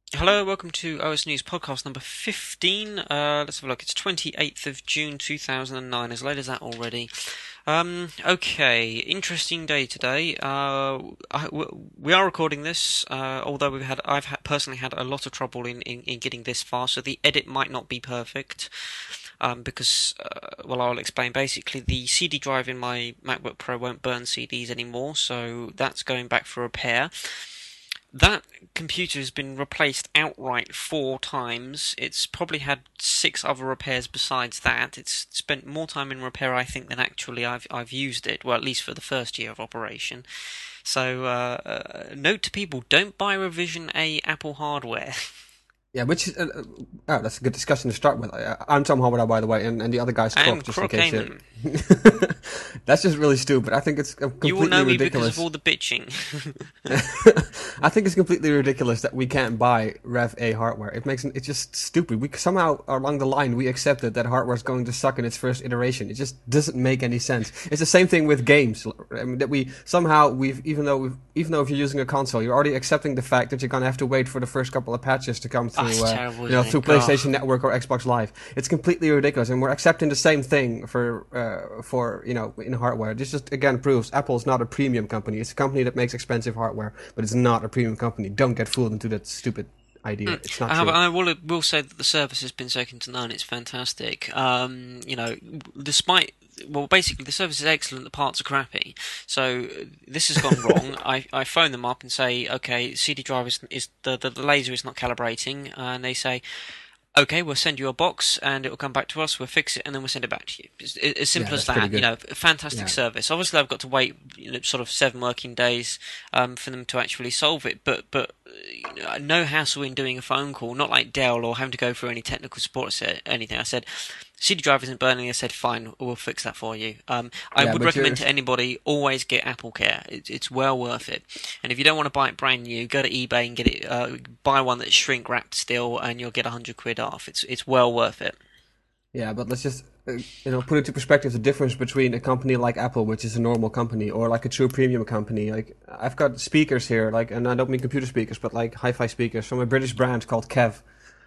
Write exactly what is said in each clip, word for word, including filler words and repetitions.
Hello, welcome to O S News podcast number fifteen. Uh, let's have a look. It's twenty-eighth of June two thousand nine, as late as that already. Um, okay, interesting day today. Uh, I, w- we are recording this, uh, although we've had, I've had, personally had a lot of trouble in, in, in getting this far, so the edit might not be perfect. Um, because, uh, well, I'll explain. Basically, the C D drive in my MacBook Pro won't burn C Ds anymore, so that's going back for repair. That computer has been replaced outright four times. It's probably had six other repairs besides that. It's spent more time in repair, I think, than actually I've I've used it. Well, at least for the first year of operation. So, uh, uh, note to people: don't buy Revision A Apple hardware. Yeah, which uh, uh, oh, that's a good discussion to start with. I, I'm Tom Hobbida, by the way, and, and the other guy's I'm Crook, just in Crook case it. Heyman. That's just really stupid. I think it's uh, You will completely know me because of ridiculous. all the bitching. I think it's completely ridiculous that we can't buy Rev A hardware. It makes it's just stupid. We somehow along the line we accepted that hardware is going to suck in its first iteration. It just doesn't make any sense. It's the same thing with games. I mean, that we somehow we've even though we've, even though if you're using a console, you're already accepting the fact that you're gonna have to wait for the first couple of patches to come Oh, through. it's Uh, terrible, you know, isn't through it? God. PlayStation Network or Xbox Live. It's completely ridiculous, and we're accepting the same thing for uh, for you know in hardware. This just again proves Apple's not a premium company. It's a company that makes expensive hardware, but it's not a premium company. Don't get fooled into that stupid idea. Mm. It's not I have, true. I will will say that the service has been second to none. It's fantastic. Um, you know, despite well, basically the service is excellent. The parts are crappy. So uh, this has gone wrong. I, I phone them up and say, okay, C D drive is, is the, the the laser is not calibrating, and they say, okay, we'll send you a box and it will come back to us. We'll fix it and then we'll send it back to you. It's, as Yeah, simple as that's pretty that. You good. know, fantastic Yeah. service. Obviously, I've got to wait, you know, sort of seven working days um, for them to actually solve it. But but you know, no hassle in doing a phone call. Not like Dell or having to go through any technical support or anything. I said, C D drive isn't burning. I said, fine, we'll fix that for you. Um, I Yeah, would but you're recommend to anybody always get Apple Care. It's, it's well worth it. And if you don't want to buy it brand new, go to eBay and get it. Uh, buy one that's shrink wrapped still, and you'll get a hundred quid off. It's it's well worth it. yeah, but let's just uh, you know put into perspective the difference between a company like Apple, which is a normal company, or like a true premium company. Like I've got speakers here, like, and I don't mean computer speakers, but like hi-fi speakers from a British brand called Kev.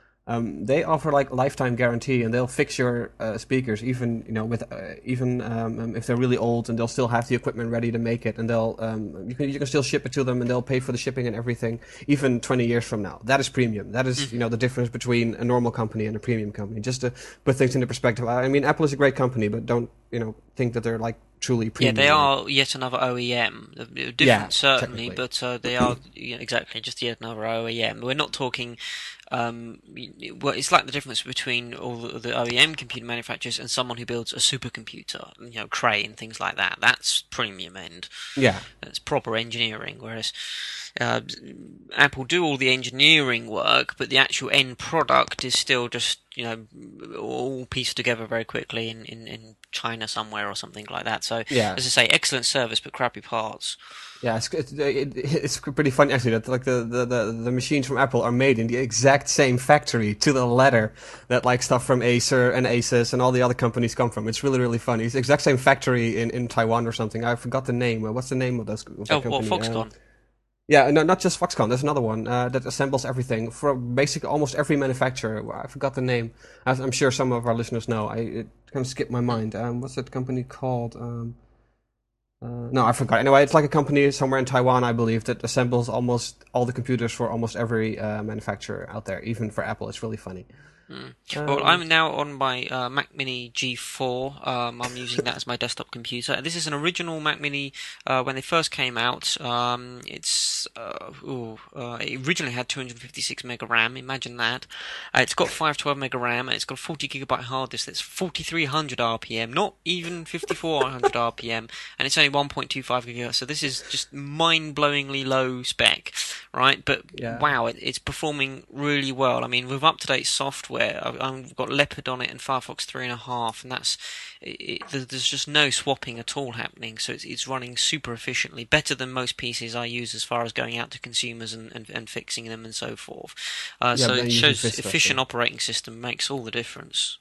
Um, they offer like lifetime guarantee, and they'll fix your uh, speakers, even you know with uh, even um, um, if they're really old, and they'll still have the equipment ready to make it, and they'll um, you can you can still ship it to them, and they'll pay for the shipping and everything, even twenty years from now. That is premium. That is you know the difference between a normal company and a premium company. Just to put things into perspective. I mean, Apple is a great company, but don't you know think that they're like truly Yeah, they premium. Like are yet another O E M. yeah, Different, certainly, technically. but uh, they are you know, exactly just yet another O E M. We're not talking. Um, well, it's like the difference between all the, the O E M computer manufacturers and someone who builds a supercomputer, you know, Cray and things like that. That's premium end. Yeah, That's proper engineering. Whereas uh, Apple do all the engineering work, but the actual end product is still just you know all pieced together very quickly in, in, in China somewhere or something like that. So yeah. as I say, excellent service but crappy parts. Yeah, it's it's, it, it's pretty funny actually that like the, the, the, the machines from Apple are made in the exact same factory to the letter that like stuff from Acer and Asus and all the other companies come from. It's really really funny. It's the exact same factory in, in Taiwan or something. I forgot the name. Uh, What's the name of those of Oh, that well, company? Um, Foxconn. yeah, no, not just Foxconn. There's another one uh, that assembles everything for basically almost every manufacturer. I forgot the name. As I'm sure some of our listeners know. I it kind of skipped my mind. Um, what's that company called? Um, uh, no, I forgot. Anyway, it's like a company somewhere in Taiwan, I believe, that assembles almost all the computers for almost every uh, manufacturer out there, even for Apple. It's really funny. Mm. Well, Um, I'm now on my uh, Mac Mini G four. Um, I'm using that as my desktop computer. This is an original Mac Mini uh, when they first came out. Um, it's uh, ooh, uh, it originally had two hundred fifty-six mega RAM. Imagine that. Uh, it's got five twelve mega RAM and it's got a forty gigabyte hard disk that's forty-three hundred R P M, not even fifty-four hundred R P M, and it's only one point two five gigahertz. So this is just mind-blowingly low spec, right? But yeah, wow, it, it's performing really well. I mean, with up-to-date software, I've, I've got Leopard on it and Firefox three and a half, and that's it, it, there's just no swapping at all happening. So it's, it's running super efficiently, better than most P Cs I use as far as going out to consumers and, and, and fixing them and so forth. Uh, yeah, so but it then using shows Vista, so efficient operating system makes all the difference.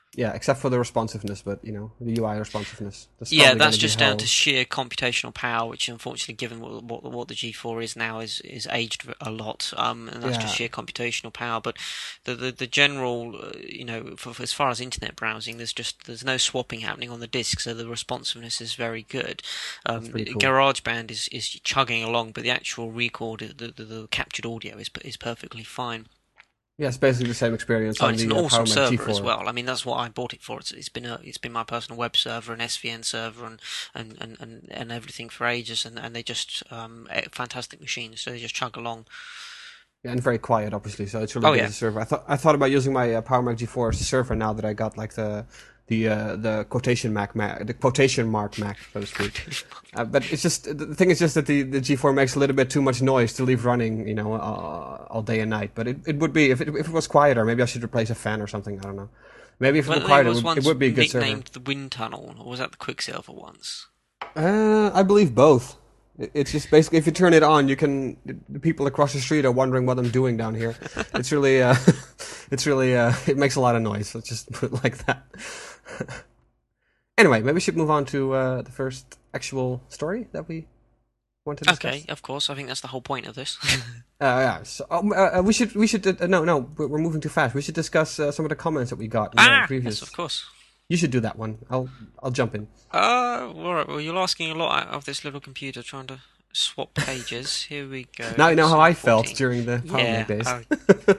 Yeah, except for the responsiveness, but you know, the U I responsiveness. That's Yeah, probably going that's to be just down hell. to sheer computational power, which unfortunately, given what what, what the G four is now, is is aged a lot, um, and that's just Yeah, sheer computational power. But the the, the general, uh, you know, for, for as far as internet browsing, there's just there's no swapping happening on the disk, so the responsiveness is very good. that's Um, pretty cool. GarageBand is, is chugging along, but the actual record, the, the, the captured audio is is perfectly fine. Yeah, it's basically the same experience Oh, on it's an the uh, awesome Power Mac server as G four. well. I mean, that's what I bought it for. It's, it's been a, it's been my personal web server, an S V N server, and and, and, and, and everything for ages. And, and they just um, eh, fantastic machines. So they just chug along. Yeah, and very quiet, obviously. So it's really Oh good yeah, as a server. I thought I thought about using my uh, Power Mac G four as a server now that I got like the the uh, the quotation Mac, Mac the quotation mark Mac, so to speak. Uh, but it's just the thing is just that the, the G four makes a little bit too much noise to leave running, you know, uh, all day and night. But it, it would be if it if it was quieter, maybe I should replace a fan or something. I don't know. Maybe if it were well, it quieter, it was would, it once would be a good server. nicknamed the Wind Tunnel, or was that the Quicksilver once? Uh, I believe both. It- It's just basically if you turn it on, you can. The people across the street are wondering what I'm doing down here. It's really, uh, it's really, uh, it makes a lot of noise. Let's just put it like that. Anyway, maybe we should move on to uh, the first actual story that we want to Okay, discuss. of course. I think that's the whole point of this. Uh, yeah, so um, uh, uh, we should we should uh, no no we're we're moving too fast. We should discuss uh, some of the comments that we got in the ah, yes, of previous. course. You should do that one. I'll I'll jump in. Uh, all right. Well, you're asking a lot out of this little computer trying to swap pages. Here we Now go. you know how Slide I felt fourteen. during the Power Mac Yeah, days. I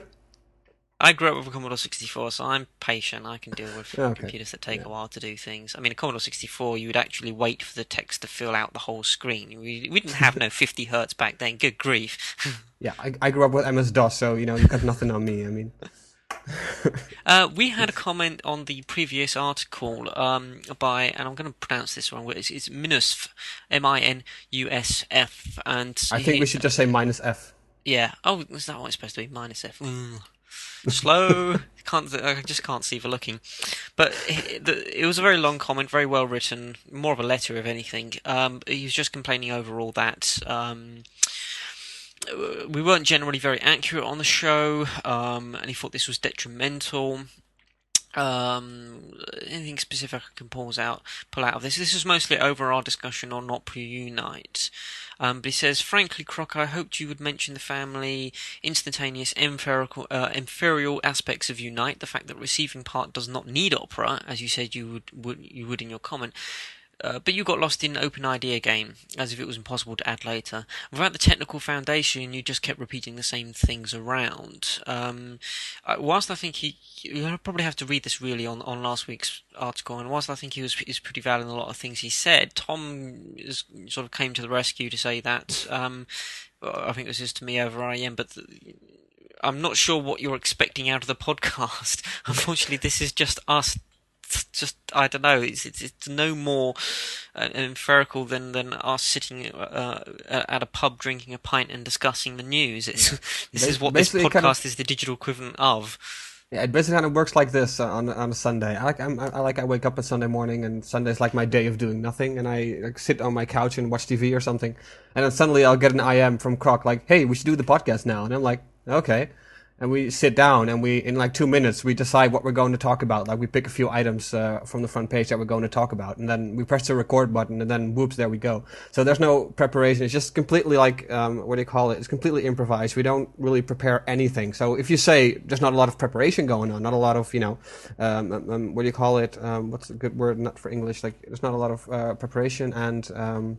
I grew up with a Commodore sixty-four, so I'm patient. I can deal with Okay. computers that take Yeah. a while to do things. I mean, a Commodore sixty-four, you would actually wait for the text to fill out the whole screen. We, we didn't have no fifty hertz back then. Good grief. Yeah, I, I grew up with M S DOS, so you know you got nothing on me. I mean, Uh, we had a comment on the previous article um, by, and I'm going to pronounce this wrong. It's, it's Minusf, M I N U S F, and I think he, we should just say minus F. yeah. Oh, is that what it's supposed to be? Minus F. Mm. Slow. Can't. I just can't see for looking. But it, the, it was a very long comment, very well written, more of a letter if anything. Um, he was just complaining overall that um, we weren't generally very accurate on the show, um, and he thought this was detrimental. Um, anything specific I can pause out, pull out of this? This is mostly over our discussion on Opera Unite. Um, but he says, frankly, Croc, I hoped you would mention the family, instantaneous, empirical, uh, inferior aspects of Unite. The fact that receiving part does not need Opera, as you said you would, would you would in your comment. Uh, but you got lost in Open Idea game, as if it was impossible to add later. Without the technical foundation, you just kept repeating the same things around. Um, uh, whilst I think he, you'll probably have to read this really on, on last week's article, and whilst I think he was is pretty valid in a lot of things he said, Tom is, sort of came to the rescue to say that. Um, I think this is to me over I M, but. The, I'm not sure what you're expecting out of the podcast. Unfortunately, this is just us just I don't know. It's it's, it's no more uh, empirical than, than us sitting uh, at a pub drinking a pint and discussing the news. It's Yeah. this Ba- is what this Basically, it podcast kind of is the digital equivalent of. yeah, it basically kind of works like this uh, on on a Sunday. I like I'm, I like I wake up on Sunday morning, and Sunday's like my day of doing nothing, and I like, sit on my couch and watch T V or something, and then suddenly I'll get an I M from Croc like, "Hey, we should do the podcast now," and I'm like, "Okay." And we sit down and we, in like two minutes, we decide what we're going to talk about. Like we pick a few items uh, from the front page that we're going to talk about, and then we press the record button, and then whoops, there we go. So there's no preparation. It's just completely like um, what do you call it? It's completely improvised. We don't really prepare anything. So if you say there's not a lot of preparation going on, not a lot of you know, um, um, um, what do you call it? Um, what's a good word? Not for English. Like there's not a lot of uh, preparation and um,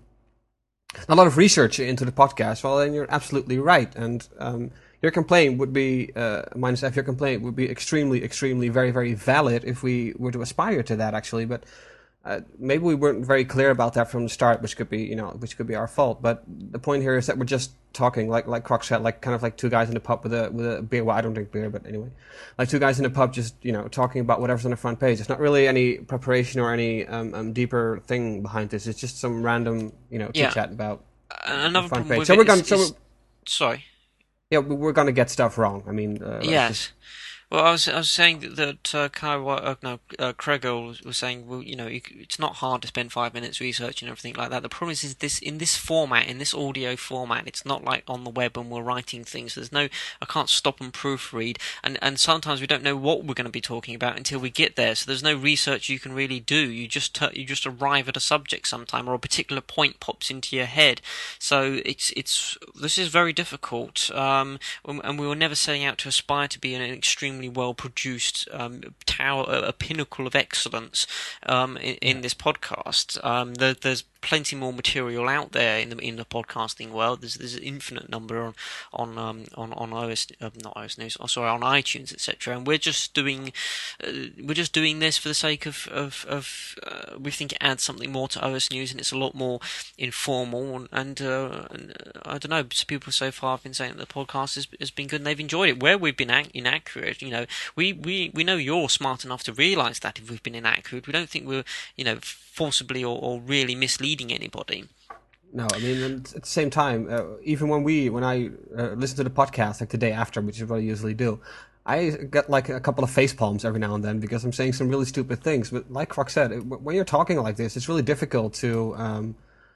a lot of research into the podcast. Well, then you're absolutely right, and um, your complaint would be, uh, minus F, your complaint would be extremely, extremely, very, very valid if we were to aspire to that, actually. But uh, maybe we weren't very clear about that from the start, which could be, you know, which could be our fault. But the point here is that we're just talking, like like Croc said, like kind of like two guys in the pub with a with a beer. Well, I don't drink beer, but anyway, like two guys in the pub, just you know, talking about whatever's on the front page. It's not really any preparation or any um, um, deeper thing behind this. It's just some random, you know, chit Yeah. chat about the Another front problem page. with So it we're is, gonna, so is we're, sorry. yeah, we're gonna get stuff wrong. I mean, uh, it's just Yes. Well, I was I was saying that, that uh, Kai, Wa- uh, no, uh, Kregel was, was saying, well, you know, you, c- it's not hard to spend five minutes researching everything like that. The problem is, is this in this format, in this audio format, it's not like on the web when we're writing things. There's no, I can't stop and proofread, and and sometimes we don't know what we're going to be talking about until we get there. So there's no research you can really do. You just t- you just arrive at a subject sometime, or a particular point pops into your head. So it's it's this is very difficult. Um, um, and we were never setting out to aspire to be an extremely well-produced um, tower, a pinnacle of excellence um, in, in Yeah. this podcast. Um, there, there's plenty more material out there in the in the podcasting world. There's there's an infinite number on on um, on on O S uh, not O S News, oh, sorry, on iTunes, et cetera. And we're just doing uh, we're just doing this for the sake of of, of uh, we think it adds something more to O S News, and it's a lot more informal. And, and, uh, and uh, I don't know. People so far have been saying that the podcast has, has been good and they've enjoyed it. Where we've been ac- inaccurate, you know, we, we, we know you're smart enough to realise that if we've been inaccurate, we don't think we're, you know, forcibly or, or really misleading anybody. No, I mean, and at the same time, uh, even when we, when I uh, listen to the podcast, like the day after, which is what I usually do, I get like a couple of face palms every now and then because I'm saying some really stupid things. But like Croc said, it, when you're talking like this, it's really difficult to um,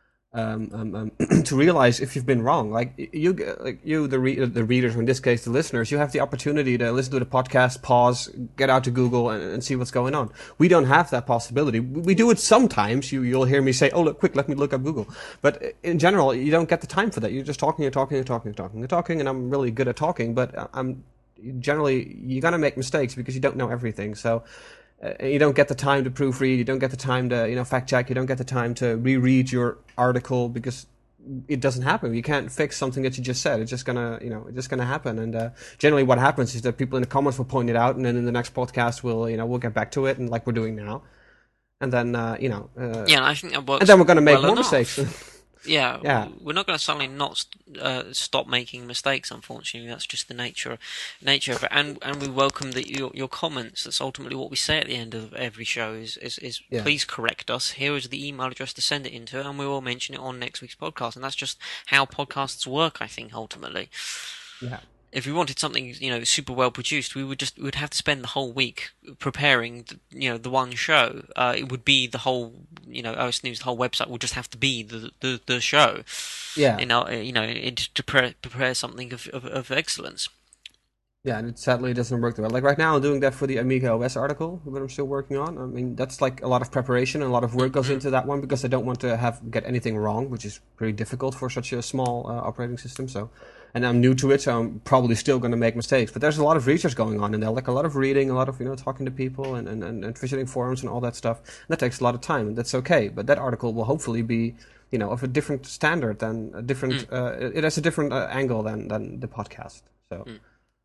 um, um, um, to realize if you've been wrong. Like you, like you, the re- the readers, or in this case, the listeners, you have the opportunity to listen to the podcast, pause, get out to Google, and, and see what's going on. We don't have that possibility. We, we do it sometimes. You, you'll hear me say, "Oh, look, quick, let me look up Google." But in general, you don't get the time for that. You're just talking and talking and talking and talking and talking. And I'm really good at talking, but I'm generally you're gonna make mistakes because you don't know everything. So uh, you don't get the time to proofread, you don't get the time to, you know, fact check, you don't get the time to reread your article because it doesn't happen. You can't fix something that you just said. It's just gonna, you know, it's just gonna happen. And uh, generally, what happens is that people in the comments will point it out, and then in the next podcast, we'll, you know, we'll get back to it, and like we're doing now. And then, uh, you know, uh, Yeah, and I think that and works then we're gonna make well more mistakes. enough. Yeah, Yeah, we're not going to suddenly not uh, stop making mistakes. Unfortunately, that's just the nature nature of it. And and we welcome the, your your comments. That's ultimately what we say at the end of every show. Is is, is yeah, please correct us. Here is the email address to send it into, and we will mention it on next week's podcast. And that's just how podcasts work. I think ultimately. yeah. If we wanted something, you know, super well produced, we would just we would have to spend the whole week preparing, the, you know, the one show. Uh, it would be the whole, you know, O S News, the whole website would just have to be the the, the show, Yeah. you know, you know, it, to prepare, prepare something of, of of excellence. Yeah, and it sadly doesn't work that well. Like right now, I'm doing that for the Amiga O S article that I'm still working on. I mean, that's like a lot of preparation and a lot of work goes Mm-hmm. into that one because I don't want to have get anything wrong, which is pretty difficult for such a small uh, operating system. So, and I'm new to it, so I'm probably still going to make mistakes. But there's a lot of research going on in there, like a lot of reading, a lot of, you know, talking to people and and, and, and visiting forums and all that stuff. And that takes a lot of time, and that's okay. But that article will hopefully be, you know, of a different standard than a different. Mm. Uh, it has a different uh, angle than than the podcast. So. Mm.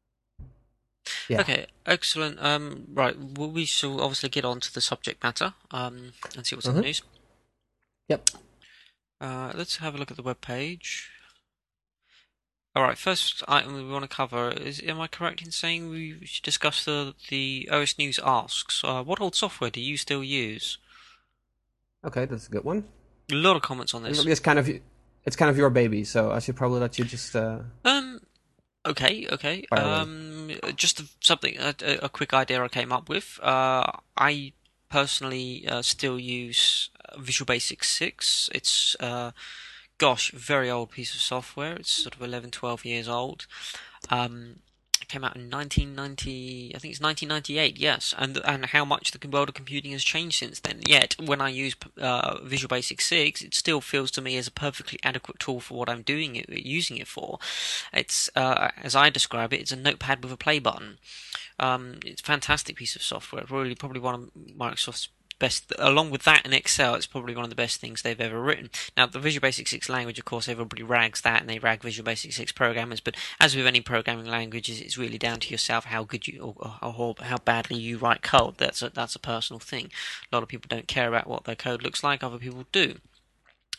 Yeah. Okay, excellent. Um, right, well, we shall obviously get on to the subject matter um, and see what's in the Uh-huh. news. Yep. Uh, let's have a look at the web page. All right, first item we want to cover is: am I correct in saying we should discuss the the O S News asks? Uh, what old software do you still use? Okay, that's a good one. A lot of comments on this. It's kind of it's kind of your baby, so I should probably let you just uh, Um, okay, okay. fire away. Um, just a, something a, a quick idea I came up with. Uh, I personally uh, still use uh, Visual Basic six. It's uh, gosh, very old piece of software. It's sort of eleven, twelve years old. Um, it came out in nineteen ninety, I think it's nineteen ninety-eight, yes. And and how much the world of computing has changed since then. Yet, when I use uh, Visual Basic six, it still feels to me as a perfectly adequate tool for what I'm doing it, using it for. It's, uh, as I describe it, it's a notepad with a play button. Um, it's a fantastic piece of software. Really, probably one of Microsoft's best, along with that and Excel. It's probably one of the best things they've ever written. Now, the Visual Basic six language, of course, everybody rags that, and they rag Visual Basic six programmers. But as with any programming languages, it's really down to yourself how good you or, or, or how badly you write code. That's a, that's a personal thing. A lot of people don't care about what their code looks like. Other people do.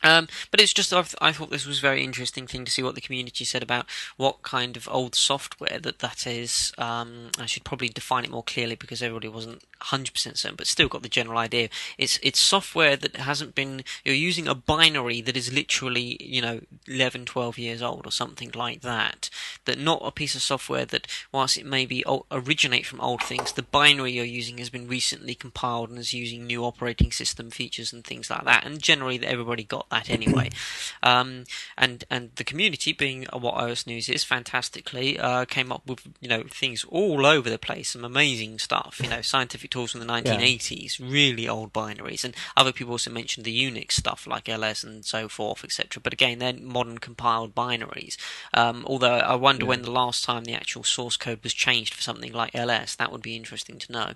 Um, but it's just I've, I thought this was a very interesting thing to see what the community said about what kind of old software that that is. Um, I should probably define it more clearly because everybody wasn't one hundred percent certain, but still got the general idea. It's it's software that hasn't been. You're using a binary that is literally, you know, eleven, twelve years old or something like that. That not a piece of software that, whilst it may be o- originate from old things, the binary you're using has been recently compiled and is using new operating system features and things like that. And generally, that everybody got that anyway. um, and and the community, being what O S News is, fantastically uh, came up with, you know, things all over the place, some amazing stuff. You know, scientific tools from the nineteen eighties, yeah. Really old binaries, and other people also mentioned the Unix stuff like L S and so forth, et cetera. But again, they're modern compiled binaries. Um, although I wonder yeah. when the last time the actual source code was changed for something like L S. That would be interesting to know.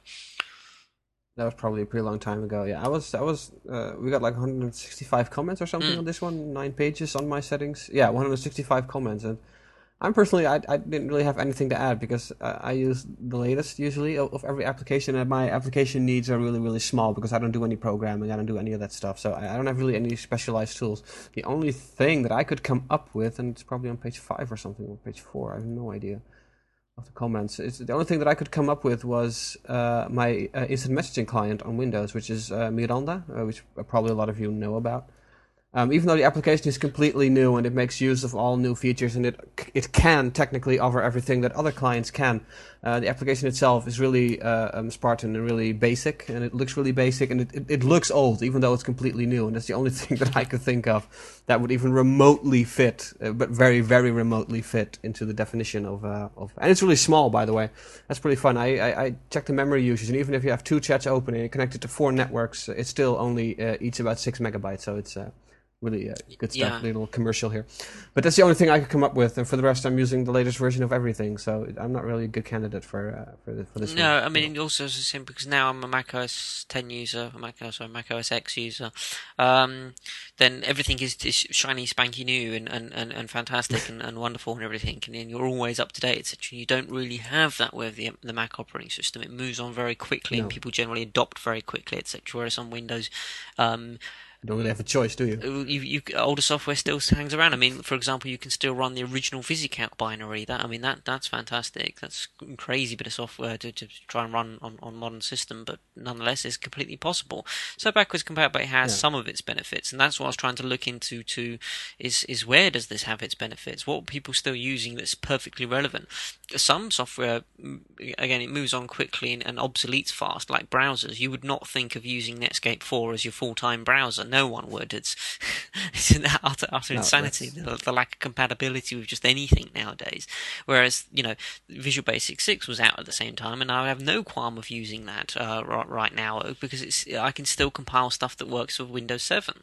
That was probably a pretty long time ago. Yeah, I was, I was, uh, we got like one hundred sixty-five comments or something mm. on this one, nine pages on my settings. Yeah, one hundred sixty-five comments. And I'm personally, I, I didn't really have anything to add because uh, I use the latest usually of, of every application, and my application needs are really, really small because I don't do any programming, I don't do any of that stuff. So I, I don't have really any specialized tools. The only thing that I could come up with, and it's probably on page five or something, or page four, I have no idea. Of the comments. It's, the only thing that I could come up with was uh, my uh, instant messaging client on Windows, which is uh, Miranda, uh, which probably a lot of you know about. Um, even though the application is completely new and it makes use of all new features and it it can technically offer everything that other clients can, uh, the application itself is really uh, um, Spartan and really basic, and it looks really basic, and it, it, it looks old even though it's completely new, and that's the only thing that I could think of that would even remotely fit, uh, but very, very remotely fit into the definition of, uh, of... And it's really small, by the way. That's pretty fun. I, I, I checked the memory usage, and even if you have two chats open and you're connected to four networks, it still only uh, eats about six megabytes, so it's... Uh, Really uh, good stuff, yeah. Little commercial here. But that's the only thing I could come up with, and for the rest I'm using the latest version of everything, so I'm not really a good candidate for uh, for, the, for this No, one. I mean, also it's the same because now I'm a Mac O S ten user, a Mac, sorry, Mac O S X user, um, then everything is, is shiny, spanky new and, and, and, and fantastic and, and wonderful and everything, and then you're always up to date, et cetera. You don't really have that with the, the Mac operating system. It moves on very quickly, no. and people generally adopt very quickly, et cetera. Whereas on Windows... Um, You don't really have a choice, do you? You, you? Older software still hangs around. I mean, for example, you can still run the original VisiCalc binary. That I mean, that that's fantastic. That's a crazy bit of software to, to try and run on, on modern system, but nonetheless, it's completely possible. So backwards compatible, it has yeah. some of its benefits, and that's what I was trying to look into. To is is where does this have its benefits? What are people still using that's perfectly relevant? Some software, again, it moves on quickly and, and obsoletes fast, like browsers. You would not think of using Netscape four as your full-time browser. No one would. It's, it's utter, utter no, insanity, the, the lack of compatibility with just anything nowadays. Whereas, you know, Visual Basic six was out at the same time, and I have no qualm of using that uh, right, right now because it's I can still compile stuff that works with Windows seven.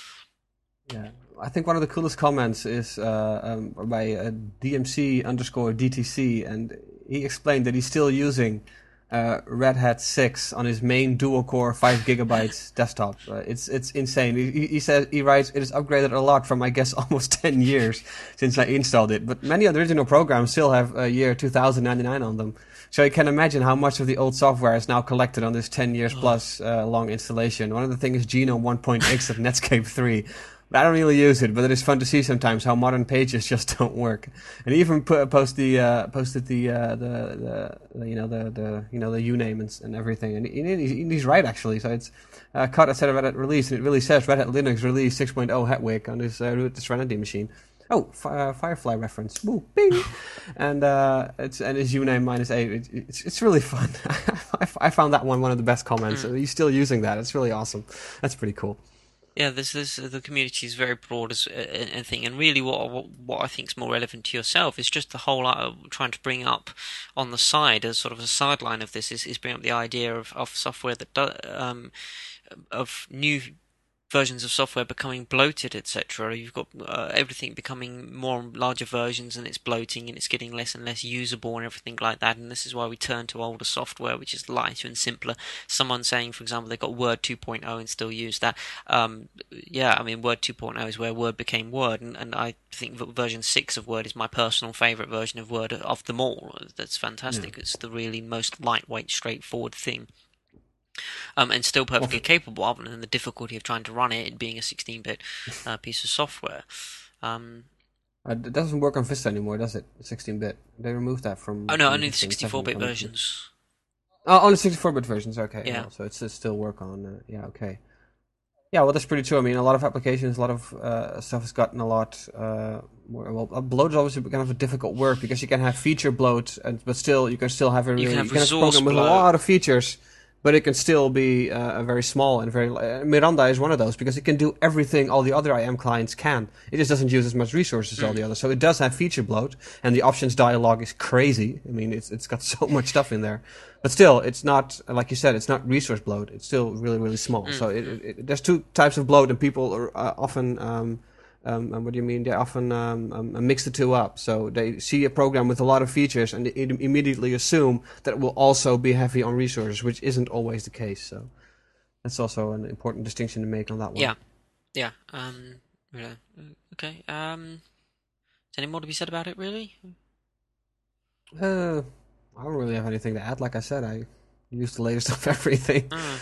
Yeah, I think one of the coolest comments is uh, um, by uh, D M C underscore D T C, and he explained that he's still using uh, Red Hat six on his main dual-core five gigabytes desktop. Uh, it's it's insane. He, he says he writes it is upgraded a lot from I guess almost ten years since I installed it, but many of the original programs still have a year two thousand ninety-nine on them. So you can imagine how much of the old software is now collected on this ten years plus uh, long installation. One of the things is Genome one point x of Netscape three. But I don't really use it, but it is fun to see sometimes how modern pages just don't work. And he even put, post the uh, posted the, uh, the the you know the, the you know the uname and, and everything, and he, he's right actually. So it's uh, cut instead of Red Hat release, and it really says Red Hat Linux release six point oh Hetwick on his uh, root Serenity machine. Oh, uh, Firefly reference. Woo, bing, and uh, it's and his uname minus eight. It, it's it's really fun. I found that one one of the best comments. Mm. He's still using that. It's really awesome. That's pretty cool. Yeah, this this the community is very broad as a, a thing, and really, what, what what I think is more relevant to yourself is just the whole uh, trying to bring up on the side as sort of a sideline of this is, is bring up the idea of, of software that do, um of new versions of software becoming bloated, et cetera. You've got uh, everything becoming more larger versions, and it's bloating, and it's getting less and less usable, and everything like that. And this is why we turn to older software, which is lighter and simpler. Someone saying, for example, they got Word two point oh and still use that. Um, yeah, I mean, Word two point oh is where Word became Word, and, and I think that version six of Word is my personal favourite version of Word of them all. That's fantastic. Yeah. It's the really most lightweight, straightforward thing. um, and still Well, perfectly capable, other than the difficulty of trying to run it, it being a sixteen-bit uh, piece of software. Um, uh, it doesn't work on Vista anymore, does it? sixteen bit. They removed that oh from, no, from only the Vista and seven sixty-four-bit on. versions. Oh, only sixty-four bit versions. Okay, Yeah. well, so it's, it's still work on. Uh, yeah, okay. Yeah, well, that's pretty true. I mean, a lot of applications, a lot of uh, stuff has gotten a lot uh, more. Well, uh, bloat is obviously kind of a difficult work because you can have feature bloat, and but still you can still have a really You can have you can have a resource program with a bloat. lot of features, but it can still be uh, very small and very. Uh, Miranda is one of those because it can do everything all the other I M clients can. It just doesn't use as much resources as all the others, so it does have feature bloat, and the options dialog is crazy. I mean, it's it's got so much stuff in there. But still, it's not, like you said, it's not resource bloat. It's still really, really small. So it, it, it, there's two types of bloat, and people are uh, often, um, um, what do you mean? They often um, um, mix the two up. So they see a program with a lot of features, and they immediately assume that it will also be heavy on resources, which isn't always the case. So that's also an important distinction to make on that one. Yeah, yeah. Um, yeah. Okay. Um, is there any more to be said about it, really? Uh, I don't really have anything to add. Like I said, I use the latest of everything. Mm.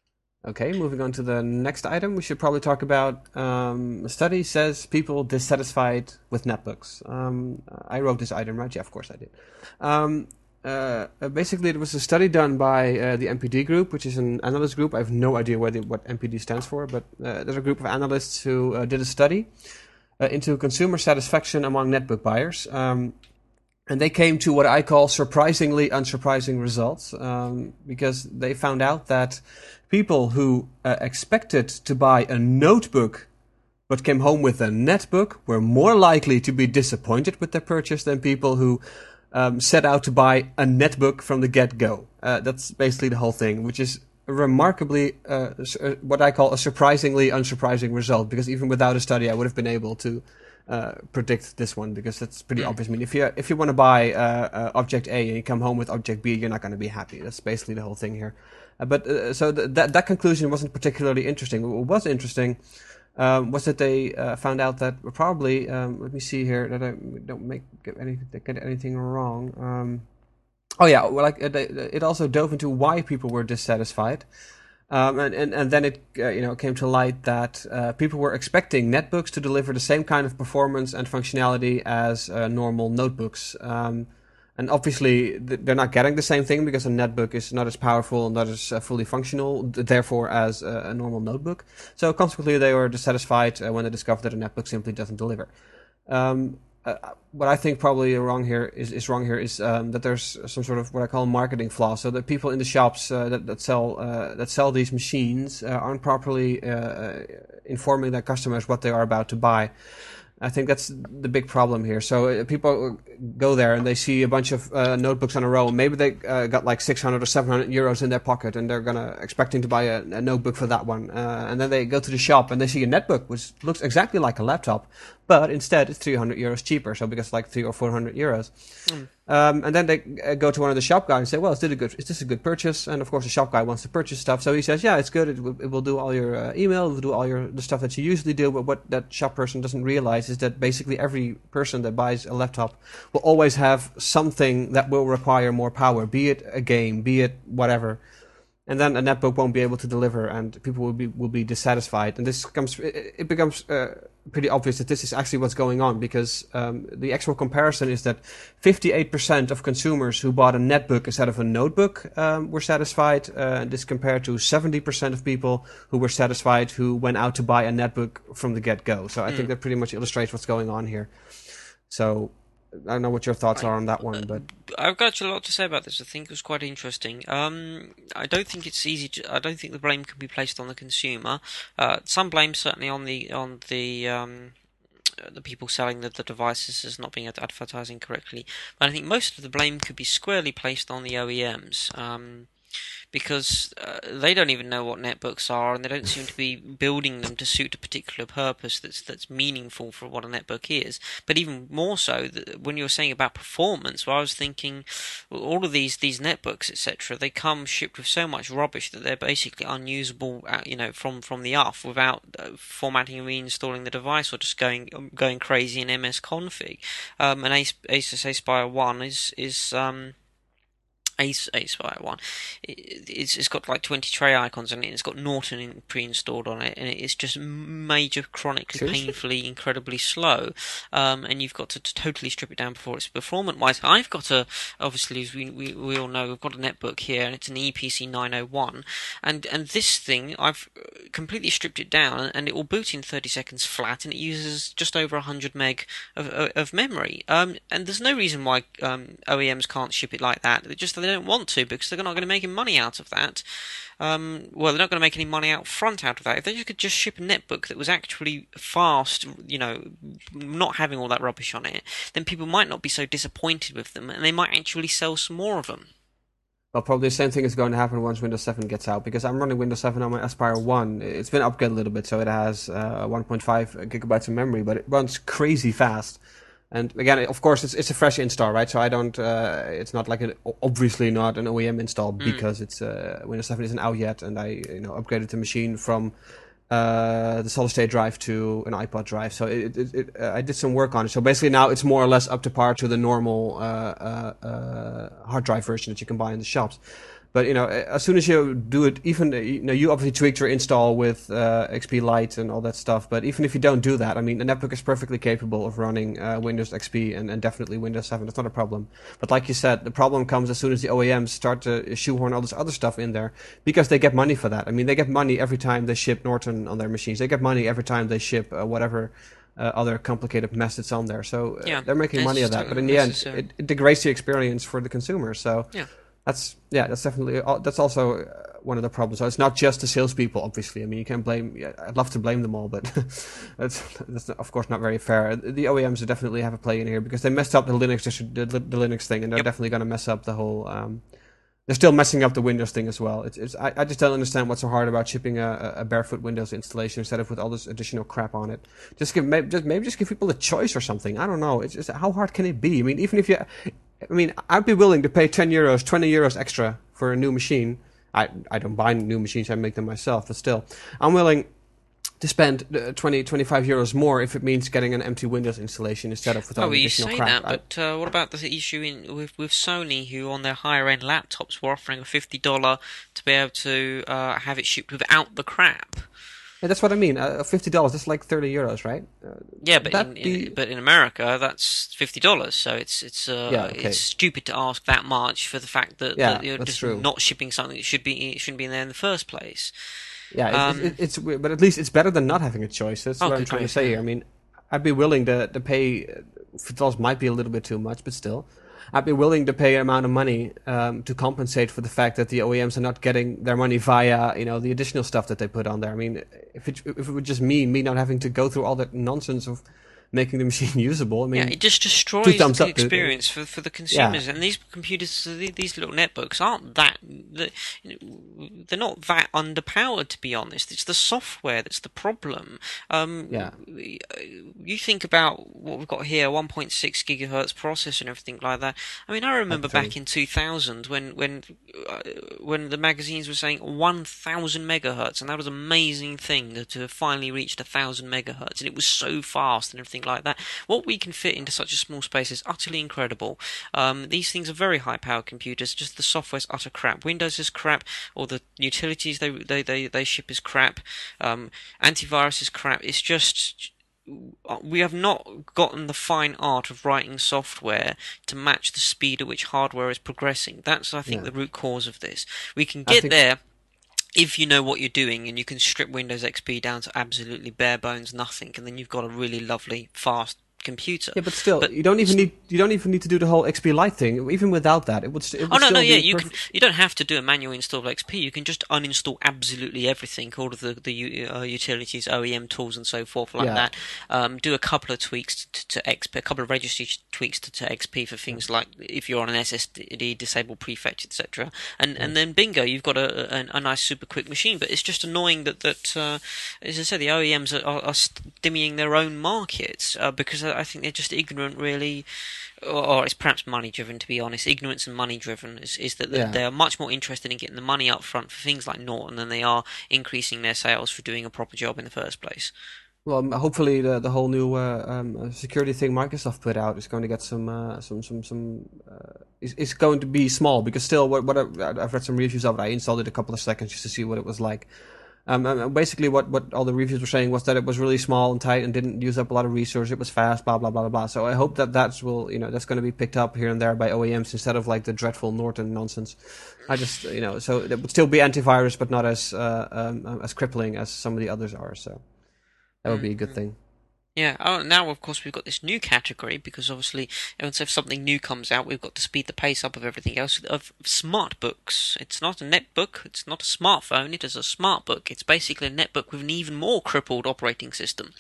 Okay, moving on to the next item, we should probably talk about um, a study says people dissatisfied with netbooks. Um, I wrote this item, right? Yeah, of course I did. Um, uh, basically, it was a study done by uh, the N P D group, which is an analyst group. I have no idea what, the, what N P D stands for, but uh, there's a group of analysts who uh, did a study uh, into consumer satisfaction among netbook buyers. Um, And they came to what I call surprisingly unsurprising results, um, because they found out that people who uh, expected to buy a notebook but came home with a netbook were more likely to be disappointed with their purchase than people who um, set out to buy a netbook from the get-go. Uh, that's basically the whole thing, which is remarkably uh, what I call a surprisingly unsurprising result, because even without a study I would have been able to Uh, predict this one, because it's pretty Mm. obvious. I mean, if you if you want to buy uh, uh, object A and you come home with object B, you're not going to be happy. That's basically the whole thing here. Uh, but uh, so th- that that conclusion wasn't particularly interesting. What was interesting um, was that they uh, found out that probably um, let me see here that I don't make get, any, get anything wrong. Um, oh yeah, well, like uh, it also dove into why people were dissatisfied. Um, and, and, and then it uh, you know came to light that uh, people were expecting netbooks to deliver the same kind of performance and functionality as uh, normal notebooks. Um, and obviously th- they're not getting the same thing because a netbook is not as powerful, not as uh, fully functional, th- therefore as uh, a normal notebook. So consequently they were dissatisfied uh, when they discovered that a netbook simply doesn't deliver. Um, uh, what I think probably wrong here is, is wrong here is um, that there's some sort of what I call marketing flaw. So the people in the shops uh, that, that sell uh, that sell these machines uh, aren't properly uh, informing their customers what they are about to buy. I think that's the big problem here. So uh, people go there and they see a bunch of uh, notebooks on a row. Maybe they uh, got like six hundred or seven hundred euros in their pocket, and they're gonna expecting to buy a, a notebook for that one. Uh, and then they go to the shop and they see a netbook which looks exactly like a laptop, but instead it's three hundred euros cheaper. So because like three or four hundred euros. Mm. Um, and then they uh, go to one of the shop guys and say, well, is this a good, is this a good purchase? And of course the shop guy wants to purchase stuff. So he says, yeah, it's good. It, w- it will do all your uh, email. It will do all your, the stuff that you usually do. But what that shop person doesn't realize is that basically every person that buys a laptop will always have something that will require more power, be it a game, be it whatever. And then a netbook won't be able to deliver, and people will be will be dissatisfied. And this comes, it, it becomes uh, pretty obvious that this is actually what's going on, because um, the actual comparison is that fifty-eight percent of consumers who bought a netbook instead of a notebook um, were satisfied. Uh, and this compared to seventy percent of people who were satisfied who went out to buy a netbook from the get-go. So I mm. think that pretty much illustrates what's going on here. So I don't know what your thoughts are on that one, but I've got a lot to say about this. I think it was quite interesting. Um, I don't think it's easy to. I don't think the blame can be placed on the consumer. Uh, some blame certainly on the on the um, the people selling the, the devices as not being advertising correctly. But I think most of the blame could be squarely placed on the O E Ms. Um, because uh, they don't even know what netbooks are, and they don't seem to be building them to suit a particular purpose that's that's meaningful for what a netbook is. But even more so, when you were saying about performance, well, I was thinking all of these these netbooks, et cetera, they come shipped with so much rubbish that they're basically unusable, you know, from from the off without uh, formatting and reinstalling the device, or just going going crazy in M S config. Um, and Asus Aspire One is is um. Ace Aspire one, it's it's got like twenty tray icons on it, and it's got Norton in, pre-installed on it, and it's just major, chronically, Seriously? painfully, incredibly slow. Um, and you've got to, to totally strip it down before it's performance-wise. I've got a, obviously, as we, we we all know, we've got a netbook here, and it's an E P C nine oh one, and and this thing, I've completely stripped it down, and it will boot in thirty seconds flat, and it uses just over one hundred meg of, of, of memory. Um, and there's no reason why um, O E Ms can't ship it like that. They just they don't want to, because they're not going to make any money out of that. Um, well, they're not going to make any money out front out of that. If they could just ship a netbook that was actually fast, you know, not having all that rubbish on it, then people might not be so disappointed with them, and they might actually sell some more of them. Well, probably the same thing is going to happen once Windows seven gets out, because I'm running Windows seven on my Aspire one. It's been upgraded a little bit, so it has uh, one point five gigabytes of memory, but it runs crazy fast. And again, of course, it's it's a fresh install, right? So I don't. Uh, it's not like an obviously not an O E M install Mm. because it's uh, Windows seven isn't out yet, and I you know upgraded the machine from uh, the solid state drive to an iPod drive. So it, it, it uh, I did some work on it. So basically now it's more or less up to par to the normal uh, uh, uh, hard drive version that you can buy in the shops. But you know, as soon as you do it, even you know, you obviously tweaked your install with uh, X P Lite and all that stuff. But even if you don't do that, I mean, the netbook is perfectly capable of running uh, Windows X P and, and definitely Windows seven. That's not a problem. But like you said, the problem comes as soon as the O E Ms start to shoehorn all this other stuff in there, because they get money for that. I mean, they get money every time they ship Norton on their machines. They get money every time they ship uh, whatever. Uh, other complicated mess that's on there. So uh, Yeah, they're making it's money of just that. But in the end, unnecessary. it, it degrades the experience for the consumer. So Yeah. that's yeah, that's definitely that's also uh, one of the problems. So it's not just the salespeople, obviously. I mean, you can't blame. Yeah, I'd love to blame them all, but that's that's of course not very fair. The O E Ms definitely have a play in here because they messed up the Linux the, the Linux thing, and they're Yep. definitely going to mess up the whole. Um, they're still messing up the Windows thing as well. It's, it's I, I just don't understand what's so hard about shipping a, a barefoot Windows installation instead of with all this additional crap on it. Just give maybe just maybe just give people a choice or something. I don't know. It's just how hard can it be? I mean, even if you, I mean, I'd be willing to pay ten euros, twenty euros extra for a new machine. I I don't buy new machines. I make them myself, but still, I'm willing to spend uh, twenty, twenty-five euros more if it means getting an empty Windows installation instead of with all Oh, well, the you additional say crap. that, but uh, what about the issue in with with Sony, who on their higher end laptops were offering a fifty dollar to be able to uh, have it shipped without the crap? Yeah, that's what I mean. Uh, fifty dollars. That's like thirty euros, right? Uh, Yeah, but that in, be in but in America, that's fifty dollars. So it's it's uh, Yeah, okay. it's stupid to ask that much for the fact that, Yeah, that you're that's just true. not shipping something that should be it shouldn't be in there in the first place. Yeah, it, Um, it, it's weird, but at least it's better than not having a choice. That's oh, what I'm good trying to grief, say yeah. here. I mean, I'd be willing to to pay. uh, fifty dollars might be a little bit too much, but still, I'd be willing to pay an amount of money um, to compensate for the fact that the O E Ms are not getting their money via you know the additional stuff that they put on there. I mean, if it if it would just mean me not having to go through all that nonsense of making the machine usable, I mean, Yeah, it just two destroys thumbs the up, dude. experience for for the consumers. And these computers, these little netbooks, aren't that they're not that underpowered. To be honest, it's the software that's the problem. Um, Yeah. you think about what we've got here, one point six gigahertz processor and everything like that. I mean, I remember three. back in two thousand when when uh, when the magazines were saying one thousand megahertz, and that was an amazing thing to, to have finally reached one thousand megahertz, and it was so fast and everything like that. What we can fit into such a small space is utterly incredible. Um, these things are very high-powered computers, just the software's utter crap. Windows is crap, or the utilities they they, they, they ship is crap. Um, antivirus is crap. It's just... we have not gotten the fine art of writing software to match the speed at which hardware is progressing. That's, I think, Yeah. the root cause of this. We can I get think- there if you know what you're doing, and you can strip Windows X P down to absolutely bare bones nothing, and then you've got a really lovely, fast computer. Yeah, but still, But you don't even need you don't even need to do the whole X P Lite thing. Even without that, it would, st- it would Oh no, still no, yeah, be you perf- can. You don't have to do a manual install of X P. You can just uninstall absolutely everything, all of the the u- uh, utilities, O E M tools, and so forth, like Yeah. that. Um, do a couple of tweaks to, to X P, a couple of registry tweaks to, to X P for things like if you're on an S S D, disable prefetch, et cetera. And and then bingo, you've got a, a a nice super quick machine. But it's just annoying that that uh, as I said, the O E Ms are, are, are stimmying their own markets uh, because I I think they're just ignorant, really. Or, or it's perhaps money driven, to be honest. Ignorance and money driven is, is that Yeah. they are much more interested in getting the money up front for things like Norton than they are increasing their sales for doing a proper job in the first place. Well, um, hopefully the the whole new uh, um, uh, security thing Microsoft put out is going to get some uh, some some some. Uh, is is going to be small because still, what what I, I've read some reviews of it. I installed it a couple of seconds just to see what it was like. Um, and basically, what, what all the reviews were saying was that it was really small and tight and didn't use up a lot of resources. It was fast, blah blah blah blah blah. So I hope that that's will you know that's going to be picked up here and there by O E Ms instead of like the dreadful Norton nonsense. I just you know so it would still be antivirus, but not as uh, um, as crippling as some of the others are. So that would be a good thing. Yeah, oh, now of course we've got this new category because obviously, once if something new comes out, we've got to speed the pace up of everything else. Of smart books, it's not a netbook, it's not a smartphone, it is a smart book. It's basically a netbook with an even more crippled operating system.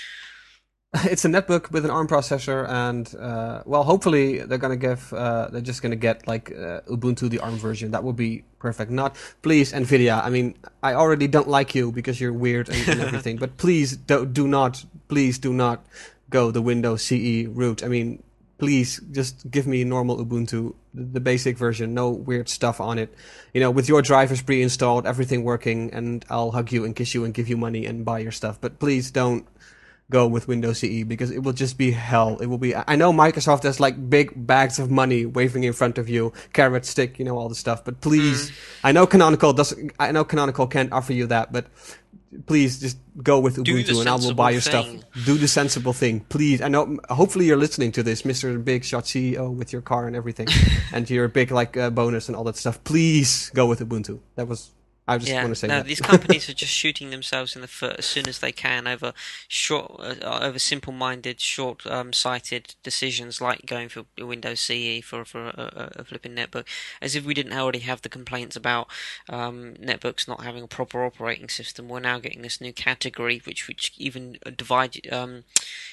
It's a netbook with an ARM processor, and uh, well, hopefully they're gonna give, uh, they're just gonna get like uh, Ubuntu, the ARM version. That would be perfect. Not please, Nvidia. I mean, I already don't like you because you're weird and, and everything. But please do, do not, please do not go the Windows C E route. I mean, please just give me normal Ubuntu, the basic version, no weird stuff on it. You know, with your drivers pre-installed, everything working, and I'll hug you and kiss you and give you money and buy your stuff. But please don't go with Windows C E because it will just be hell. It will be. I know Microsoft has like big bags of money waving in front of you, carrot stick, you know, all the stuff. But please, mm. I know Canonical doesn't. I know Canonical can't offer you that, but please just go with Ubuntu and I will buy your thing. stuff. Do the sensible thing, please. I know. Hopefully, you're listening to this, Mister Big Shot C E O, with your car and everything, and your big like uh, bonus and all that stuff. Please go with Ubuntu. That was. I just yeah, want to say no, that. These companies are just shooting themselves in the foot as soon as they can over short, uh, over simple-minded, short-sighted decisions like going for Windows C E for for a, a flipping netbook, as if we didn't already have the complaints about um, netbooks not having a proper operating system. We're now getting this new category, which which even divide. Um,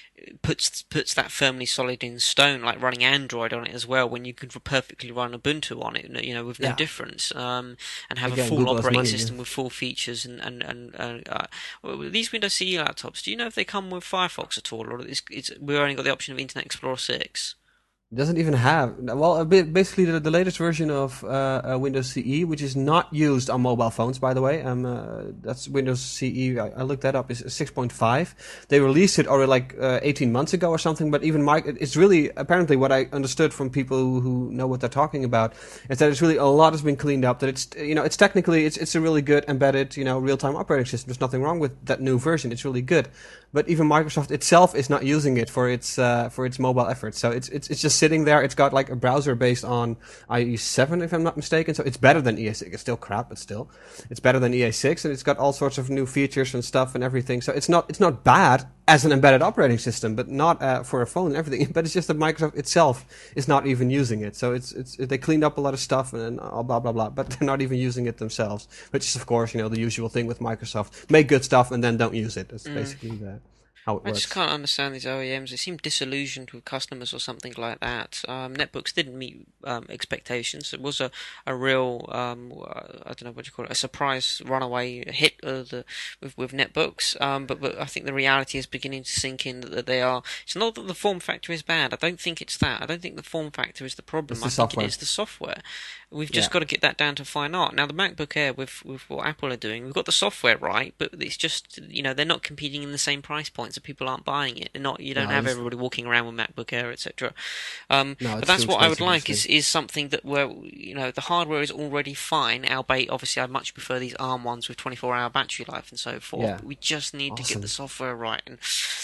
puts puts that firmly solid in stone, like running Android on it as well, when you could perfectly run Ubuntu on it, you know, with no yeah. difference, um, and have Again, a full Google operating money, system yeah. with full features and and and uh, uh, well, these Windows C E laptops. Do you know if they come with Firefox at all, or it's, it's we've only got the option of Internet Explorer six? It doesn't even have, well, basically the, the latest version of uh, uh, Windows C E, which is not used on mobile phones, by the way. Um, uh, that's Windows C E. I, I looked that up. Is six point five. They released it already like uh, eighteen months ago or something. But even my, it's really apparently what I understood from people who, who know what they're talking about is that it's really a lot has been cleaned up. That it's you know it's technically it's it's a really good embedded you know real time operating system. There's nothing wrong with that new version. It's really good. But even Microsoft itself is not using it for its uh, for its mobile efforts. So it's it's it's just sitting there. It's got like a browser based on I E seven, if I'm not mistaken. So it's better than E A six. It's still crap, but still, it's better than E A six, and it's got all sorts of new features and stuff and everything. So it's not it's not bad as an embedded operating system, but not uh, for a phone and everything. But it's just that Microsoft itself is not even using it. So it's it's they cleaned up a lot of stuff and uh, blah blah blah, but they're not even using it themselves. Which is of course you know the usual thing with Microsoft: make good stuff and then don't use it. That's mm. basically that. How it I works. just can't understand these O E Ms. They seem disillusioned with customers or something like that. Um, netbooks didn't meet um, expectations. It was a, a real, um, I don't know what you call it, a surprise runaway hit uh, the, with, with netbooks. Um, but, but I think the reality is beginning to sink in that, that they are. It's not that the form factor is bad. I don't think it's that. I don't think the form factor is the problem. The I software. think it is the software. We've just yeah. got to get that down to fine art. Now, the MacBook Air, with, with what Apple are doing, we've got the software right, but it's just, you know, they're not competing in the same price points, so people aren't buying it. They're not, you don't no, have everybody walking around with MacBook Air, et cetera. Um, no, but that's what I would like, is, is something that where, you know, the hardware is already fine, albeit, obviously, I much prefer these ARM ones with twenty-four hour battery life and so forth. Yeah. But we just need awesome. to get the software right. And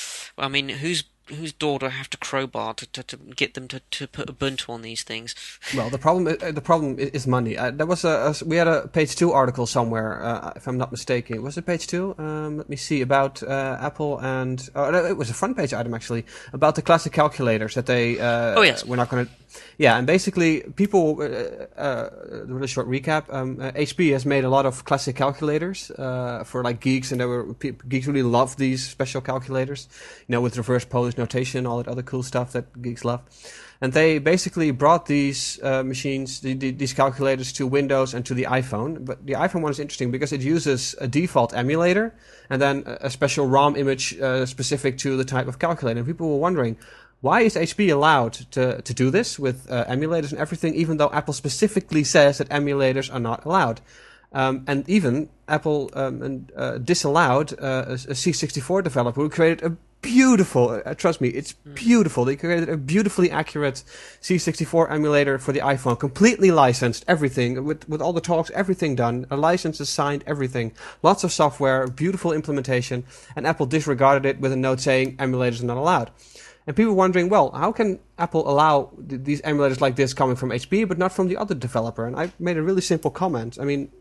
I mean, who's whose door do I have to crowbar to, to, to get them to, to put Ubuntu on these things? Well, the problem uh, the problem is money. Uh, there was a, a we had a page two article somewhere, uh, if I'm not mistaken. Was it page two? Um, let me see about uh, Apple and uh, it was a front page item actually about the classic calculators that they. Uh, oh yes. We're not going to. Yeah, and basically, people. Uh, uh, a really short recap. Um, uh, H P has made a lot of classic calculators uh, for like geeks, and there were pe- geeks really love these special calculators. You know, with reverse Polish notation, all that other cool stuff that geeks love. And they basically brought these uh, machines, the, the, these calculators, to Windows and to the iPhone. But the iPhone one is interesting because it uses a default emulator and then a, a special ROM image uh, specific to the type of calculator. And people were wondering, why is H P allowed to, to do this with uh, emulators and everything, even though Apple specifically says that emulators are not allowed? Um, and even Apple um, and, uh, disallowed uh, a, a C sixty-four developer who created a beautiful, uh, trust me, it's Mm. beautiful. They created a beautifully accurate C sixty-four emulator for the iPhone, completely licensed, everything, with, with all the talks, everything done. A license is signed, everything. Lots of software, beautiful implementation, and Apple disregarded it with a note saying emulators are not allowed. And people were wondering, well, how can Apple allow th- these emulators like this coming from H P, but not from the other developer? And I made a really simple comment. I mean,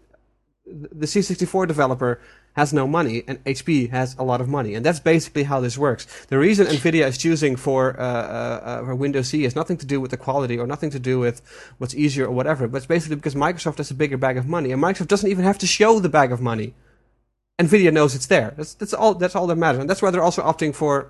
the C sixty-four developer has no money and H P has a lot of money, and that's basically how this works. The reason Nvidia is choosing for uh, uh, uh, Windows C has nothing to do with the quality or nothing to do with what's easier or whatever, but it's basically because Microsoft has a bigger bag of money, and Microsoft doesn't even have to show the bag of money. Nvidia knows it's there. That's, that's all. That's all that matters, and that's why they're also opting for.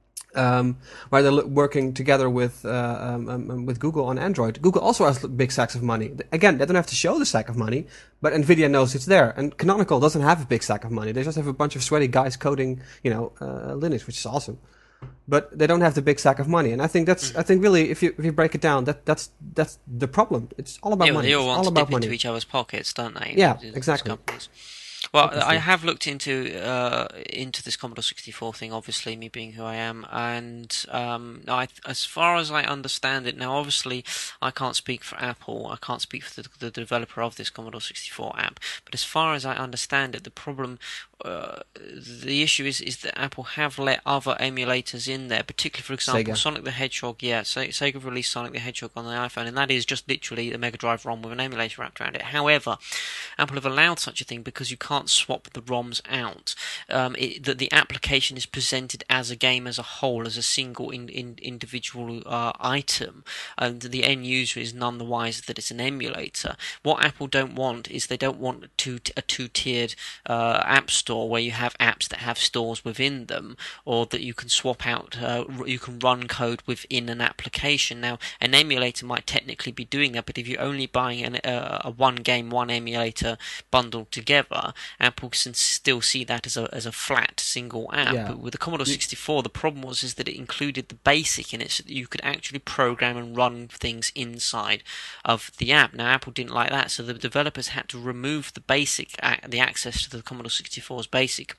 Um, why they're working together with uh, um, um, with Google on Android. Google also has big sacks of money. Again, they don't have to show the sack of money, but Nvidia knows it's there. And Canonical doesn't have a big sack of money. They just have a bunch of sweaty guys coding, you know, uh, Linux, which is awesome. But they don't have the big sack of money. And I think that's, mm. I think really, if you if you break it down, that that's that's the problem. It's all about yeah, money. They all it's want all to about dip money. into each other's pockets, don't they? Yeah, These exactly. Companies. Well, Obviously. I have looked into uh, into this Commodore sixty-four thing, obviously, me being who I am, and um, I, as far as I understand it, now obviously I can't speak for Apple, I can't speak for the, the developer of this Commodore sixty-four app, but as far as I understand it, the problem, uh, the issue is, is that Apple have let other emulators in there, particularly, for example, Sega. Sonic the Hedgehog, yeah, Sega released Sonic the Hedgehog on the iPhone, and that is just literally a Mega Drive ROM with an emulator wrapped around it. However, Apple have allowed such a thing because you can't swap the ROMs out. Um, it, the, the application is presented as a game as a whole, as a single in, in, individual uh, item, and the end user is none the wiser that it's an emulator. What Apple don't want is they don't want two, a two-tiered uh, app store where you have apps that have stores within them, or that you can swap out, uh, you can run code within an application. Now, an emulator might technically be doing that, but if you're only buying an, uh, a one game, one emulator bundled together, Apple can still see that as a as a flat single app. Yeah. But with the Commodore sixty-four, the problem was is that it included the BASIC in it, so that you could actually program and run things inside of the app. Now, Apple didn't like that, so the developers had to remove the BASIC, the access to the Commodore sixty-four's BASIC.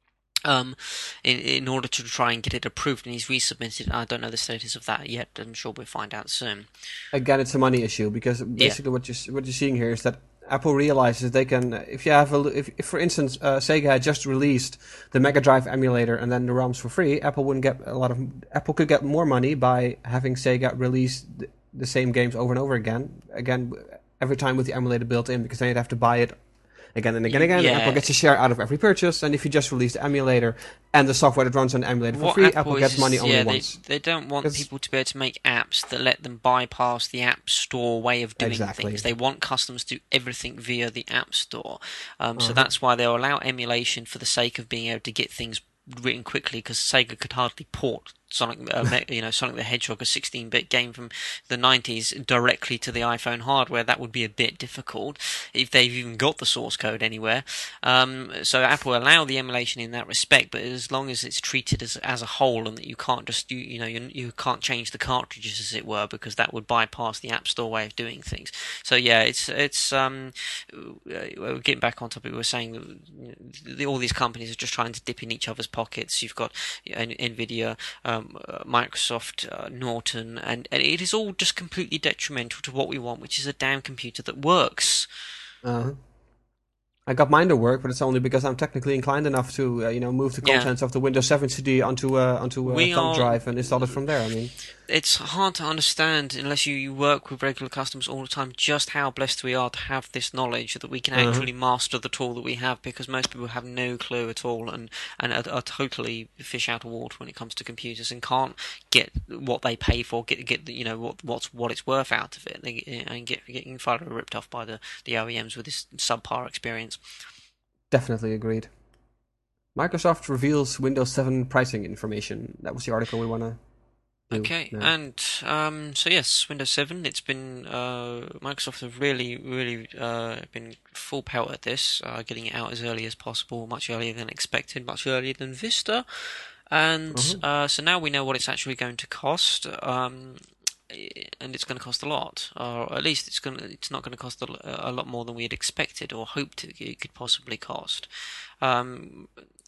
Um, in in order to try and get it approved, and he's resubmitted. I don't know the status of that yet. I'm sure we'll find out soon. Again, it's a money issue because basically yeah. what you're what you're seeing here is that Apple realizes they can, if you have a, if, if for instance uh, Sega had just released the Mega Drive emulator and then the ROMs were free, Apple wouldn't get a lot of, Apple could get more money by having Sega release the, the same games over and over again, again every time with the emulator built in, because then you'd have to buy it again and again and again. Yeah. Apple gets a share out of every purchase, and if you just release the emulator and the software that runs on the emulator for what free, Apple, Apple gets is, money only yeah, once. They, they don't want it's, people to be able to make apps that let them bypass the App Store way of doing exactly. things. They want customers to do everything via the App Store. Um, uh-huh. So that's why they'll allow emulation for the sake of being able to get things written quickly, because Sega could hardly port Sonic, uh, you know, Sonic the Hedgehog, a sixteen-bit game from the nineties, directly to the iPhone hardware. That would be a bit difficult if they've even got the source code anywhere. Um, so Apple allow the emulation in that respect, but as long as it's treated as as a whole, and that you can't just you, you know you, you can't change the cartridges, as it were, because that would bypass the App Store way of doing things. So yeah, it's it's um, getting back on topic. We were saying that the, all these companies are just trying to dip in each other's pockets. You've got Nvidia. Um, Uh, Microsoft, uh, Norton, and, and it is all just completely detrimental to what we want, which is a damn computer that works. Uh-huh. I got mine to work, but it's only because I'm technically inclined enough to, uh, you know, move the contents yeah. of the Windows seven C D onto uh, onto a thumb are, drive and install it from there. I mean, it's hard to understand unless you, you work with regular customers all the time just how blessed we are to have this knowledge that we can uh-huh. actually master the tool that we have, because most people have no clue at all and and are, are totally fish out of water when it comes to computers and can't get what they pay for, get get you know what what's what it's worth out of it, they, and get getting finally ripped off by the the O E Ms with this subpar experience. Definitely agreed. Microsoft reveals Windows seven pricing information. That was the article we want to do. Okay, now. and um, so yes, Windows seven, it's been, uh, Microsoft have really, really uh, been full pelt at this, uh, getting it out as early as possible, much earlier than expected, much earlier than Vista, and uh-huh. uh, so now we know what it's actually going to cost. Um, and it's going to cost a lot, or at least it's going to, it's not going to cost a, a lot more than we had expected or hoped it could possibly cost. Um,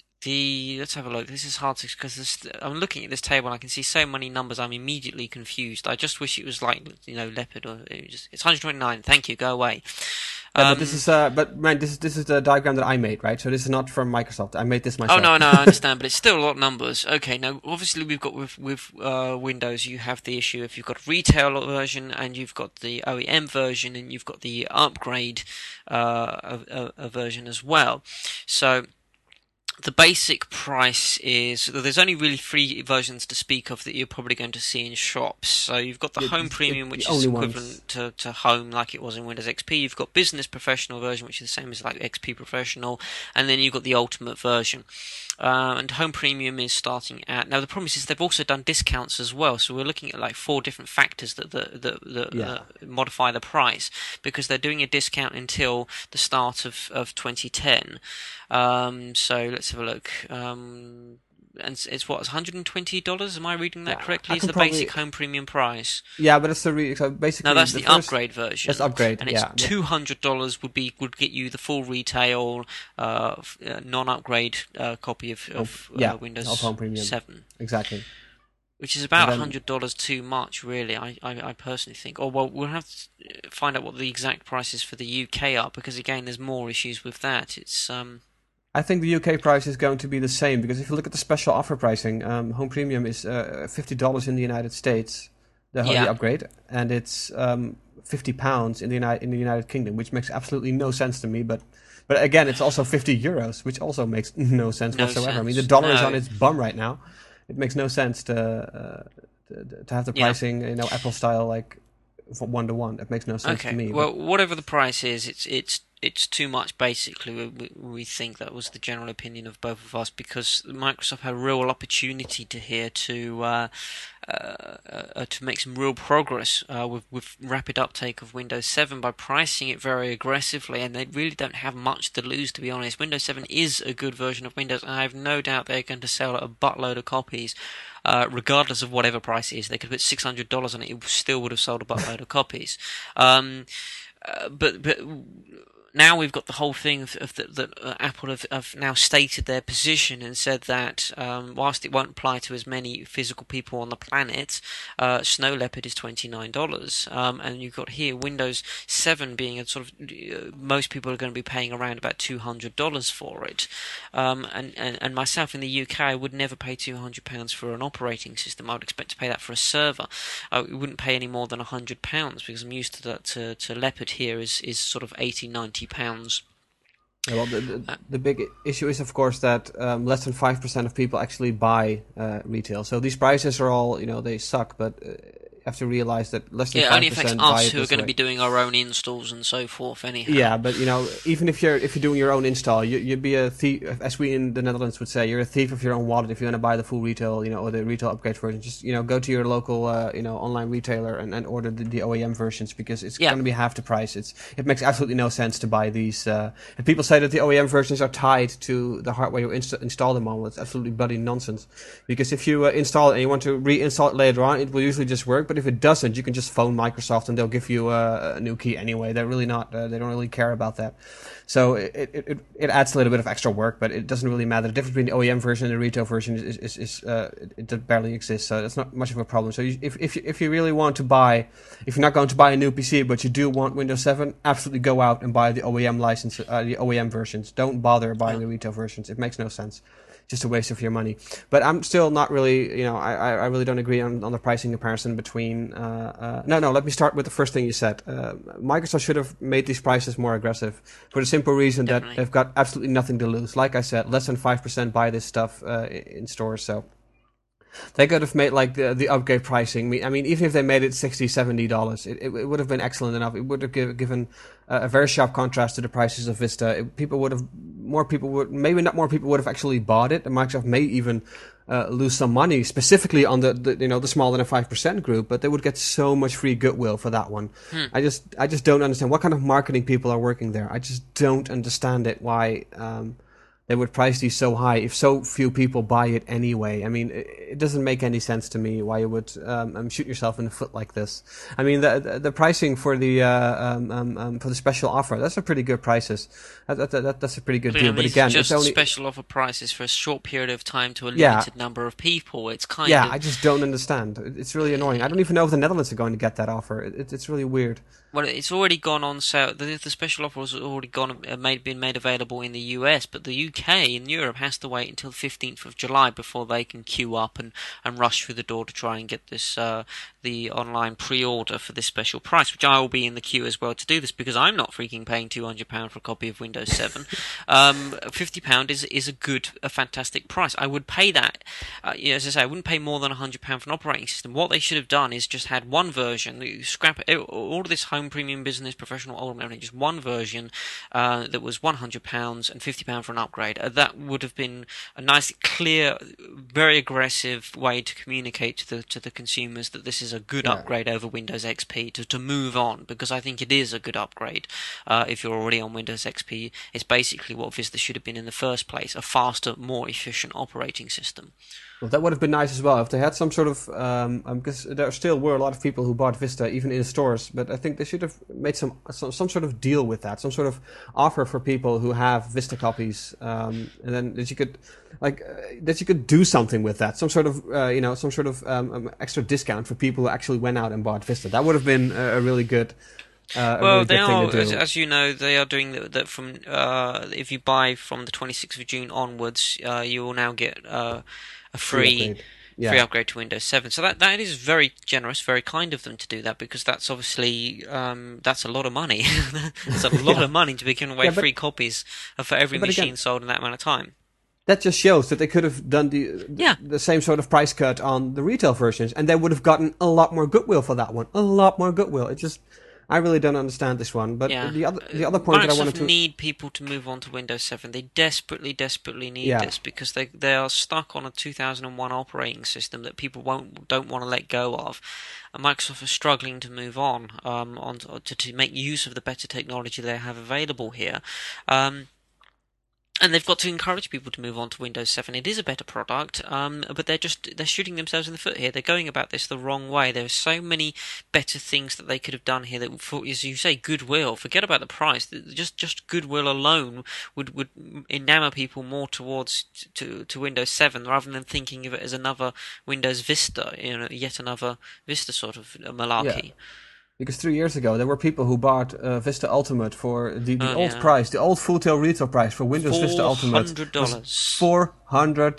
the let's have a look. This is hard to because I'm looking at this table and I can see so many numbers. I'm immediately confused. I just wish it was like you know Leopard or it just, it's one hundred twenty-nine. Thank you. Go away. Yeah, Um, but this is uh, but man, this is this is the diagram that I made, right? So this is not from Microsoft. I made this myself. Oh no, no, I understand, but it's still a lot of numbers. Okay, now obviously we've got with with uh, Windows, you have the issue if you've got a retail version and you've got the O E M version and you've got the upgrade uh, a, a version as well. So the basic price is there's only really three versions to speak of that you're probably going to see in shops. So you've got the Yeah, Home the- Premium, the which only is ones. equivalent to, to Home like it was in Windows X P. You've got Business Professional version, which is the same as like X P Professional, and then you've got the Ultimate version. Uh, and Home Premium is starting at now. The problem is they've also done discounts as well, so we're looking at like four different factors that that that, that Yeah. uh, modify the price because they're doing a discount until the start of of twenty ten. Um, so let's have a look. Um, and it's, it's what, one hundred twenty dollars? Am I reading that Yeah, correctly? I Is can the probably- basic Home Premium price? Yeah, but it's the re- so basically. No, that's the, the first- upgrade version. That's upgrade, and it's yeah. two hundred dollars would be would get you the full retail, uh, f- uh, non-upgrade uh, copy of, of yeah, uh, Windows of Home Premium. seven. Exactly. Which is about And then- one hundred dollars too much, really, I, I, I personally think. Or, well, we'll have to find out what the exact prices for the U K are, because, again, there's more issues with that. It's, um... I think the U K price is going to be the same because if you look at the special offer pricing, um, Home Premium is uh, fifty dollars in the United States, the, the Yeah. upgrade, and it's um, fifty pounds in the United in the United Kingdom, which makes absolutely no sense to me. But but again, it's also fifty euros, which also makes no sense No whatsoever. I mean, the sense. dollar is No. on its bum right now. It makes no sense to uh, to, to have the Yeah. pricing, you know, Apple style like one to one. It makes no sense Okay, to me. well, whatever the price is, it's it's it's too much. Basically, we, we we think that was the general opinion of both of us because Microsoft had a real opportunity to here to uh, uh, uh, to make some real progress uh, with with rapid uptake of Windows seven by pricing it very aggressively, and they really don't have much to lose, to be honest. Windows seven is a good version of Windows, and I have no doubt they're going to sell a buttload of copies. Uh, regardless of whatever price it is, they could put six hundred dollars on it; it still would have sold a buttload of copies. Um, uh, but but now we've got the whole thing of, of the, that uh, Apple have, have now stated their position and said that um, whilst it won't apply to as many physical people on the planet, uh, Snow Leopard is twenty-nine dollars. Um, and you've got here Windows seven being a sort of, uh, most people are going to be paying around about two hundred dollars for it. Um, and, and, and myself in the U K, I would never pay two hundred pounds for an operating system. I would expect to pay that for a server. I wouldn't pay any more than one hundred pounds because I'm used to that. To, to Leopard here is, is sort of eighty, ninety pounds. Yeah, well, the, the, the big issue is, of course, that um, less than five percent of people actually buy uh, retail. So these prices are all, you know, they suck, but uh, you have to realize that less than Yeah, it five only affects percent buy us it who are this going to way. be doing our own installs and so forth anyhow. Yeah, but, you know, even if you're if you're doing your own install, you, you'd be a thief, as we in the Netherlands would say, you're a thief of your own wallet if you want to buy the full retail, you know, or the retail upgrade version. Just, you know, go to your local, uh, you know, online retailer and, and order the, the O E M versions because it's Yeah. going to be half the price. It's It makes absolutely no sense to buy these. Uh, and people say that the O E M versions are tied to the hardware you inst- install them on. Well, it's absolutely bloody nonsense. Because if you uh, install it and you want to reinstall it later on, it will usually just work. But if it doesn't, you can just phone Microsoft and they'll give you uh, a new key anyway. They're really not, uh, they don't really care about that. So it, it, it, it adds a little bit of extra work, but it doesn't really matter. The difference between the O E M version and the retail version is, is, is uh, it, it barely exists. So that's not much of a problem. So you, if, if, you, if you really want to buy, if you're not going to buy a new P C, but you do want Windows seven, absolutely go out and buy the O E M license, uh, the O E M versions. Don't bother buying the retail versions. It makes no sense. Just a waste of your money. But I'm still not really, you know, I, I I really don't agree on, on the pricing comparison between. Uh, uh, no, no. Let me start with the first thing you said. Uh, Microsoft should have made these prices more aggressive for the simple reason Definitely. that they've got absolutely nothing to lose. Like I said, less than five percent buy this stuff uh, in stores. So they could have made like the the upgrade pricing. I mean, even if they made it sixty, seventy dollars, it, it it would have been excellent enough. It would have give, given uh, a very sharp contrast to the prices of Vista. It, people would have more people would maybe not more people would have actually bought it, and Microsoft may even uh, lose some money specifically on the, the you know the smaller than five percent group. But they would get so much free goodwill for that one. Hmm. I just I just don't understand what kind of marketing people are working there. I just don't understand it. Why. Um, they would price these so high if so few people buy it anyway. I mean, it, it doesn't make any sense to me why you would um, um, shoot yourself in the foot like this. I mean, the the, the pricing for the uh, um, um, um, for the special offer, that's a pretty good prices. That, that, that, that's a pretty good But, deal. I mean, But it's again, just it's only special offer prices for a short period of time to a Yeah. limited number of people. It's kind yeah. of I just don't understand. It- It's really annoying. I don't even know if the Netherlands are going to get that offer. It, it, it's really weird. well, it's already gone on sale. The, the special offer has already gone uh, made been made available in the U S, but the U K and Europe has to wait until the fifteenth of July before they can queue up and, and rush through the door to try and get this uh, the online pre-order for this special price, which I will be in the queue as well to do this because I'm not freaking paying two hundred pounds for a copy of Windows seven. um, fifty pounds is is a good, a fantastic price. I would pay that. Uh, you know, as I say, I wouldn't pay more than one hundred pounds for an operating system. What they should have done is just had one version. You scrap it, all of this home premium business, professional, old, everything, just one version uh, that was one hundred pounds and fifty pounds for an upgrade. Uh, that would have been a nice, clear, very aggressive way to communicate to the to the consumers that this is a good Yeah. upgrade over Windows X P to, to move on, because I think it is a good upgrade. Uh, if you're already on Windows X P, it's basically what Vista should have been in the first place, a faster, more efficient operating system. Well, that would have been nice as well if they had some sort of um, um, because there still were a lot of people who bought Vista even in stores, but I think they should have made some some, some sort of deal with that, some sort of offer for people who have Vista copies, um, and then that you could like uh, that you could do something with that, some sort of uh, you know some sort of um, um, extra discount for people who actually went out and bought Vista. That would have been a, a really good. Uh, a Well, really they good thing are, to do. as, as you know, they are doing that, that from, uh, if you buy from the twenty-sixth of June onwards, uh, you will now get uh, a free upgrade. Yeah. free upgrade to Windows seven. So that that is very generous, very kind of them to do that, because that's obviously um, that's a lot of money. It's a lot Yeah. of money to be giving away Yeah, but- free copies for every but machine again- sold in that amount of time. That just shows that they could have done the Yeah. the same sort of price cut on the retail versions, and they would have gotten a lot more goodwill for that one. A lot more goodwill. It just, I really don't understand this one. But Yeah. the other the other point Microsoft that I wanted to need people to move on to Windows seven. They desperately, desperately need Yeah. this because they they are stuck on a two thousand one operating system that people won't don't want to let go of. And Microsoft is struggling to move on um on to, to make use of the better technology they have available here. Um, And they've got to encourage people to move on to Windows seven. It is a better product, um, but they're just they're shooting themselves in the foot here. They're going about this the wrong way. There are so many better things that they could have done here that, for, as you say, goodwill. Forget about the price. Just just goodwill alone would would enamor people more towards to to Windows seven rather than thinking of it as another Windows Vista, you know, yet another Vista sort of malarkey. Yeah. Because three years ago, there were people who bought uh, Vista Ultimate for the, the Oh, old yeah. price, the old full-tail retail price for Windows Vista Ultimate. four hundred dollars. Four hundred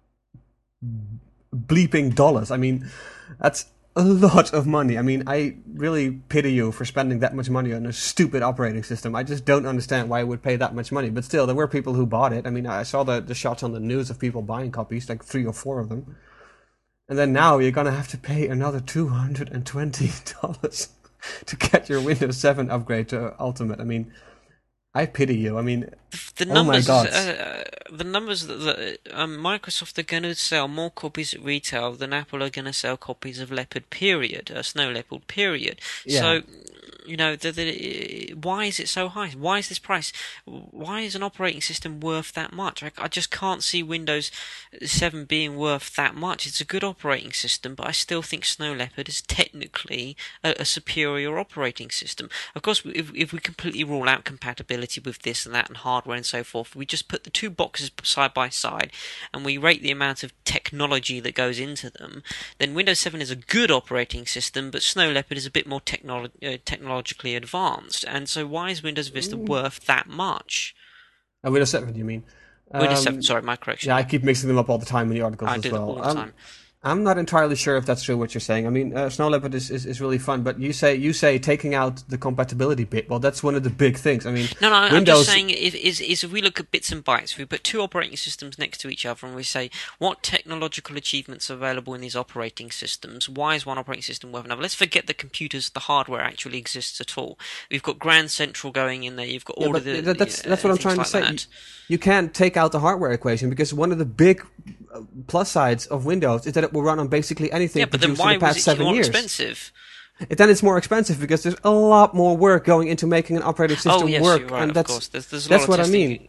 bleeping dollars. I mean, that's a lot of money. I mean, I really pity you for spending that much money on a stupid operating system. I just don't understand why I would pay that much money. But still, there were people who bought it. I mean, I saw the, the shots on the news of people buying copies, like three or four of them. And then now you're going to have to pay another two hundred twenty dollars to get your Windows seven upgrade to Ultimate. I mean, I pity you. I mean, The oh my numbers, God. uh, the numbers that, that um, Microsoft are going to sell more copies at retail than Apple are going to sell copies of Leopard period, uh, Snow Leopard period. Yeah. So, you know, the, the, why is it so high? Why is this price? Why is an operating system worth that much? I, I just can't see Windows seven being worth that much. It's a good operating system, but I still think Snow Leopard is technically a, a superior operating system. Of course, if, if we completely rule out compatibility with this and that and hardware and so forth, we just put the two boxes side by side and we rate the amount of technology that goes into them, then Windows seven is a good operating system, but Snow Leopard is a bit more technolo- uh, technologically advanced. And so why is Windows Vista Mm. worth that much? uh, Windows seven, you mean? Windows Um, seven, sorry, my correction. Yeah, I keep mixing them up all the time in the articles I as do well. that all the Um, time. I'm not entirely sure if that's true what you're saying. I mean, uh, Snow Leopard is, is, is really fun, but you say you say taking out the compatibility bit. Well, that's one of the big things. I mean, No, no, I'm Windows. just saying, if, is, is if we look at bits and bytes, if we put two operating systems next to each other and we say, what technological achievements are available in these operating systems? Why is one operating system worth another? Let's forget the computers, the hardware actually exists at all. We've got Grand Central going in there, you've got Yeah, all but of the... that- that's uh, that's what I'm things trying like to say. that. You, you can't take out the hardware equation because one of the big uh, plus sides of Windows is that it will run on basically anything Yeah, but then produced in why the past was it seven more years. expensive? Then it's more expensive because there's a lot more work going into making an operating system Oh, yes, work, you're right, and of that's course. There's, there's a that's lot what of I testing mean.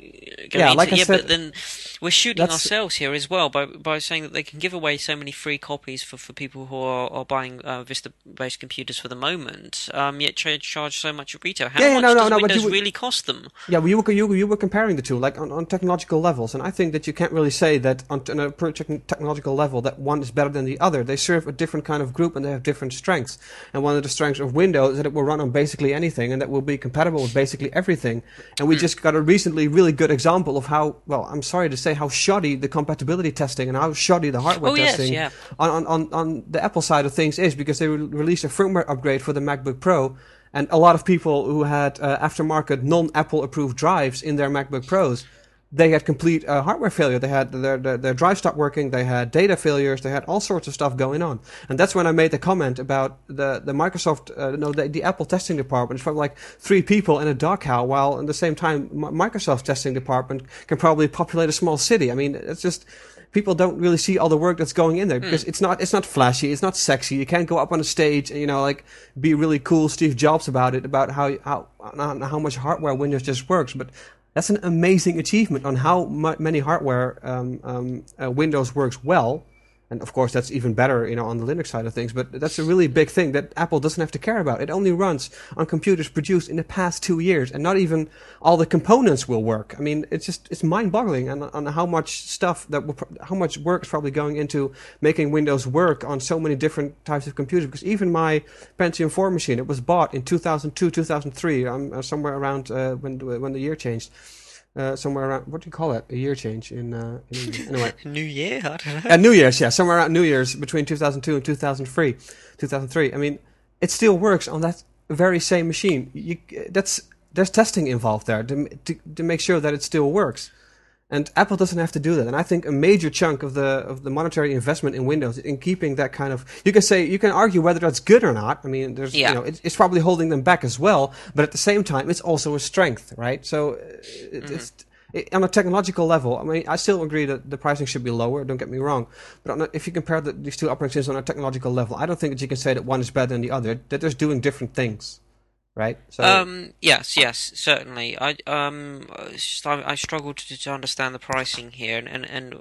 going yeah, into like I yeah, said, but then we're shooting that's ourselves here as well by by saying that they can give away so many free copies for, for people who are, are buying uh, Vista-based computers for the moment, um, yet charge charge so much at retail. How yeah, yeah, no, much no, does no. But you Windows would, really cost them? yeah, well, you were you, were- you were comparing the two, like on, on technological levels, and I think that you can't really say that on, on a per techn- technological level that one is better than the other. They serve a different kind of group and they have different strengths. And one of the strengths of Windows is that it will run on basically anything and that will be compatible with basically everything. And we Mm. just got a recently really good example of how, well, I'm sorry to say, how shoddy the compatibility testing and how shoddy the hardware Oh yes, testing yeah. on, on, on, on the Apple side of things is, because they re- released a firmware upgrade for the MacBook Pro. And a lot of people who had uh, aftermarket non-Apple approved drives in their MacBook Pros, they had complete uh, hardware failure. They had their, their their drive stopped working. They had data failures. They had all sorts of stuff going on. And that's when I made the comment about the the Microsoft, uh, no, the, the Apple testing department. It's probably like three people in a doghouse, while at the same time, M- Microsoft's testing department can probably populate a small city. I mean, it's just people don't really see all the work that's going in there because mm. it's not it's not flashy, it's not sexy. You can't go up on a stage and, you know, like be really cool Steve Jobs about it, about how how how much hardware Windows just works. But that's an amazing achievement on how mu- many hardware um, um, uh, Windows works well. And of course, that's even better, you know, on the Linux side of things. But that's a really big thing that Apple doesn't have to care about. It only runs on computers produced in the past two years, and not even all the components will work. I mean, it's just it's mind-boggling on, on how much stuff that will, how much work is probably going into making Windows work on so many different types of computers. Because even my Pentium four machine, it was bought in two thousand two, two thousand three, um, uh, somewhere around uh, when when the year changed. Uh, somewhere around, what do you call it? A year change in, uh, in English. Anyway. New Year? I don't know. Uh, New Year's, yeah. Somewhere around New Year's between two thousand two and two thousand three. two thousand three. I mean, it still works on that very same machine. You, that's, there's testing involved there to, to, to make sure that it still works. And Apple doesn't have to do that. And I think a major chunk of the of the monetary investment in Windows in keeping that kind of, you can say, you can argue whether that's good or not. I mean, there's, yeah. you know, it, it's probably holding them back as well. But at the same time, it's also a strength, right? So it, mm-hmm. it's it, on a technological level. I mean, I still agree that the pricing should be lower. Don't get me wrong. But on a, if you compare the, these two operating systems on a technological level, I don't think that you can say that one is better than the other. That they're doing different things. Right. So, um. Yes. Yes. Certainly. I um. I, I struggle to, to understand the pricing here, and and, and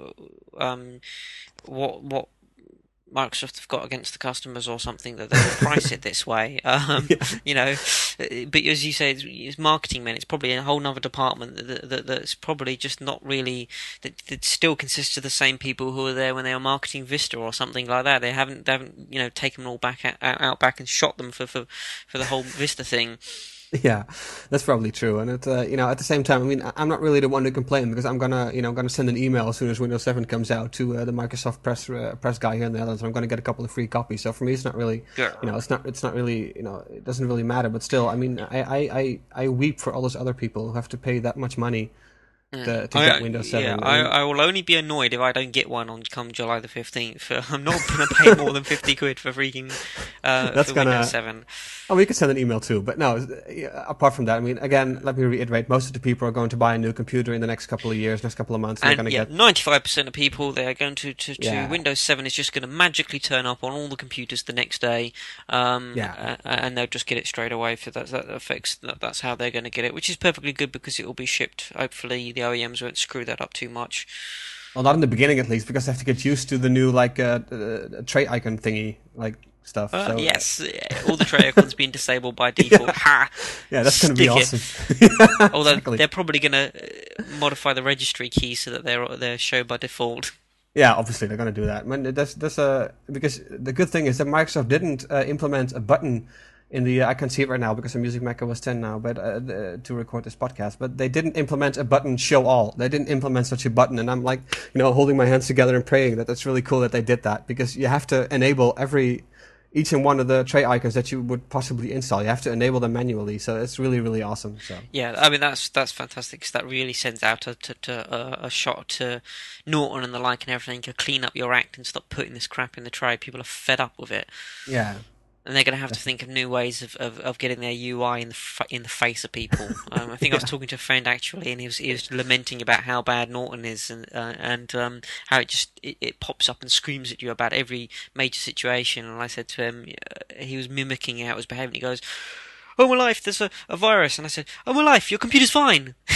um, what what Microsoft have got against the customers or something that they would price it this way. Um. Yeah. You know, but as you say, it's, it's marketing, man. It's probably a whole other department that, that that's probably just not really that, that still consists of the same people who were there when they were marketing Vista or something like that. They haven't they haven't you know taken them all back out, out back and shot them for for for the whole Vista thing. Yeah, that's probably true. And it, uh, you know, at the same time, I mean, I'm not really the one to complain because I'm gonna, you know, I'm gonna send an email as soon as Windows seven comes out to uh, the Microsoft press uh, press guy here in the Netherlands. I'm gonna get a couple of free copies. So for me, it's not really, yeah. you know, it's not, it's not really, you know, it doesn't really matter. But still, I mean, I, I, I, I weep for all those other people who have to pay that much money to, to I, get Windows seven. Yeah, I, mean, I, I will only be annoyed if I don't get one on come July the fifteenth. I'm not going to pay more than fifty quid for freaking uh, that's for gonna, Windows seven. Oh, we could send an email too, but no. Apart from that, I mean, again, let me reiterate: most of the people are going to buy a new computer in the next couple of years, next couple of months. And, they're going to yeah, get ninety-five percent of people they are going to to, to yeah. Windows seven is just going to magically turn up on all the computers the next day. Um, yeah, uh, and they'll just get it straight away. For that, that affects that, that's how they're going to get it, which is perfectly good because it will be shipped. Hopefully, the O E Ms won't screw that up too much. Well, not in the beginning, at least, because they have to get used to the new like uh, uh, tray icon thingy, like. Stuff. Uh, so, yes, all the tray icons being disabled by default. Yeah, ha! Yeah, that's going to be awesome. Although exactly. They're probably going to modify the registry key so that they're they're shown by default. Yeah, obviously they're going to do that. I mean, that's that's a because the good thing is that Microsoft didn't uh, implement a button in the. Uh, I can't see it right now because I'm using Mac O S ten now, but uh, the, to record this podcast. But they didn't implement a button show all. They didn't implement such a button, and I'm like, you know, holding my hands together and praying that that's really cool that they did that because you have to enable every. Each and one of the tray icons that you would possibly install, you have to enable them manually. So it's really, really awesome. So yeah, I mean that's that's fantastic because that really sends out a to, to, uh, a shot to Norton and the like and everything to clean up your act and stop putting this crap in the tray. People are fed up with it. Yeah. And they're going to have to think of new ways of, of, of getting their U I in the fa- in the face of people. Um, I think yeah. I was talking to a friend actually, and he was he was lamenting about how bad Norton is, and uh, and um, how it just it, it pops up and screams at you about every major situation. And I said to him, uh, he was mimicking how it was behaving. He goes, "Oh my life, there's a, a virus," and I said, "Oh my life, your computer's fine."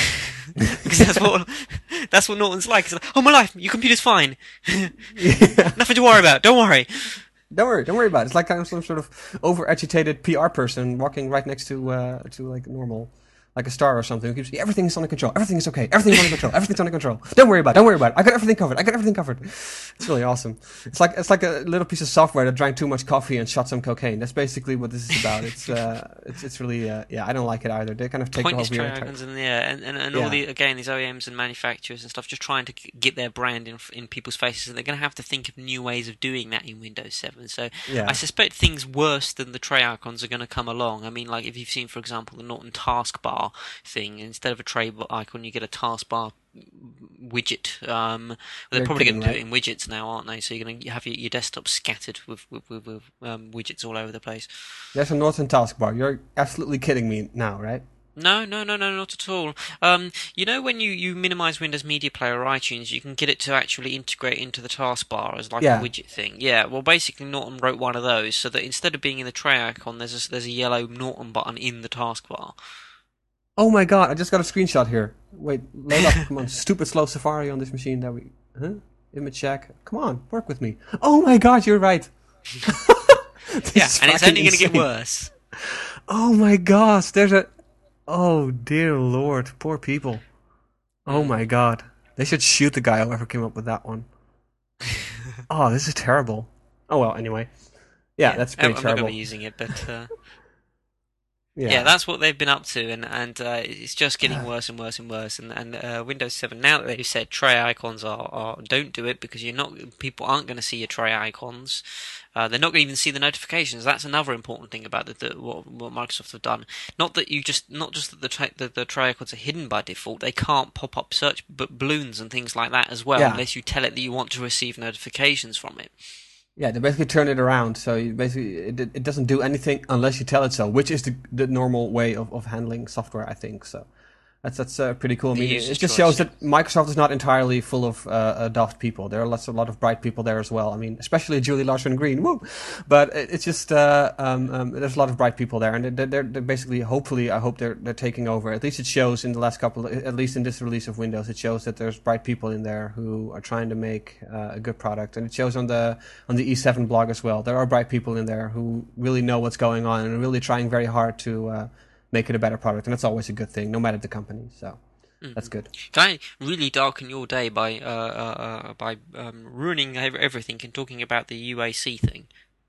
because that's what that's what Norton's like. It's like, oh my life, your computer's fine, Yeah. nothing to worry about. Don't worry. Don't worry, don't worry about it. It's like I'm some sort of over-agitated P R person walking right next to uh, to like normal, like a star or something. Who keeps saying, everything's under control. Everything's okay. Everything's under control. Everything's under control. Don't worry about it. Don't worry about it. I got everything covered. I got everything covered. It's really awesome. It's like it's like a little piece of software that drank too much coffee and shot some cocaine. That's basically what this is about. It's uh, it's it's really uh, yeah. I don't like it either. They kind of take the whole Pointless weird. triangles and yeah, and, and, and all Yeah, the again these O E Ms and manufacturers and stuff just trying to get their brand in in people's faces, and they're going to have to think of new ways of doing that in Windows seven. So I yeah. suspect things worse than the tray icons are going to come along. I mean, like if you've seen, for example, the Norton taskbar thing, instead of a tray icon, you get a taskbar widget. Um, they're You're probably going kidding, to do right? it in widgets now, aren't they? So you're going to have your, your desktop scattered with with, with, with um, widgets all over the place. There's a Norton taskbar. You're absolutely kidding me now, right? No, no, no, no, not at all. Um, you know when you, you minimize Windows Media Player or iTunes, you can get it to actually integrate into the taskbar as like a Yeah. widget thing. Yeah, well, basically Norton wrote one of those so that instead of being in the tray icon, there's a, there's a yellow Norton button in the taskbar. Oh my god, I just got a screenshot here. Wait, load up. Come on, stupid slow Safari on this machine that we... Huh? Image check. Come on, work with me. Oh my god, you're right. This Yeah, is and it's fucking only going to get insane. worse. Oh my gosh, there's a... Oh dear lord, poor people. Oh Mm. my god. They should shoot the guy whoever came up with that one. Oh, this is terrible. Oh well, anyway. Yeah, Yeah, that's I'm pretty I'm not going to terrible. be using it, but uh, yeah, Yeah. that's what they've been up to, and and uh, it's just getting worse and worse and worse. And and uh, Windows seven now that they've said tray icons are, are don't do it because you're not people aren't going to see your tray icons. Uh, they're not going to even see the notifications. That's another important thing about the, the, what, what Microsoft have done. Not that you just not just that the tra- the, the tray icons are hidden by default. They can't pop up search but balloons and things like that as well Yeah. unless you tell it that you want to receive notifications from it. Yeah, they basically turn it around. So you basically, it, it doesn't do anything unless you tell it so, which is the, the normal way of, of handling software, I think. So that's that's uh, pretty cool. I The mean, it, user's it just choice. shows that Microsoft is not entirely full of uh, uh, daft people. There are lots a lot of bright people there as well. I mean, especially Julie Larson Green. Woo! But it, it's just uh, um, um, there's a lot of bright people there, and they're, they're, they're basically, hopefully, I hope they're they're taking over. At least it shows in the last couple, at least in this release of Windows, it shows that there's bright people in there who are trying to make uh, a good product, and it shows on the on the E seven blog as well. There are bright people in there who really know what's going on and are really trying very hard to uh, make it a better product, and that's always a good thing, no matter the company. So. That's good. Can I really darken your day by uh, uh, uh, by um, ruining ev- everything and talking about the U A C thing?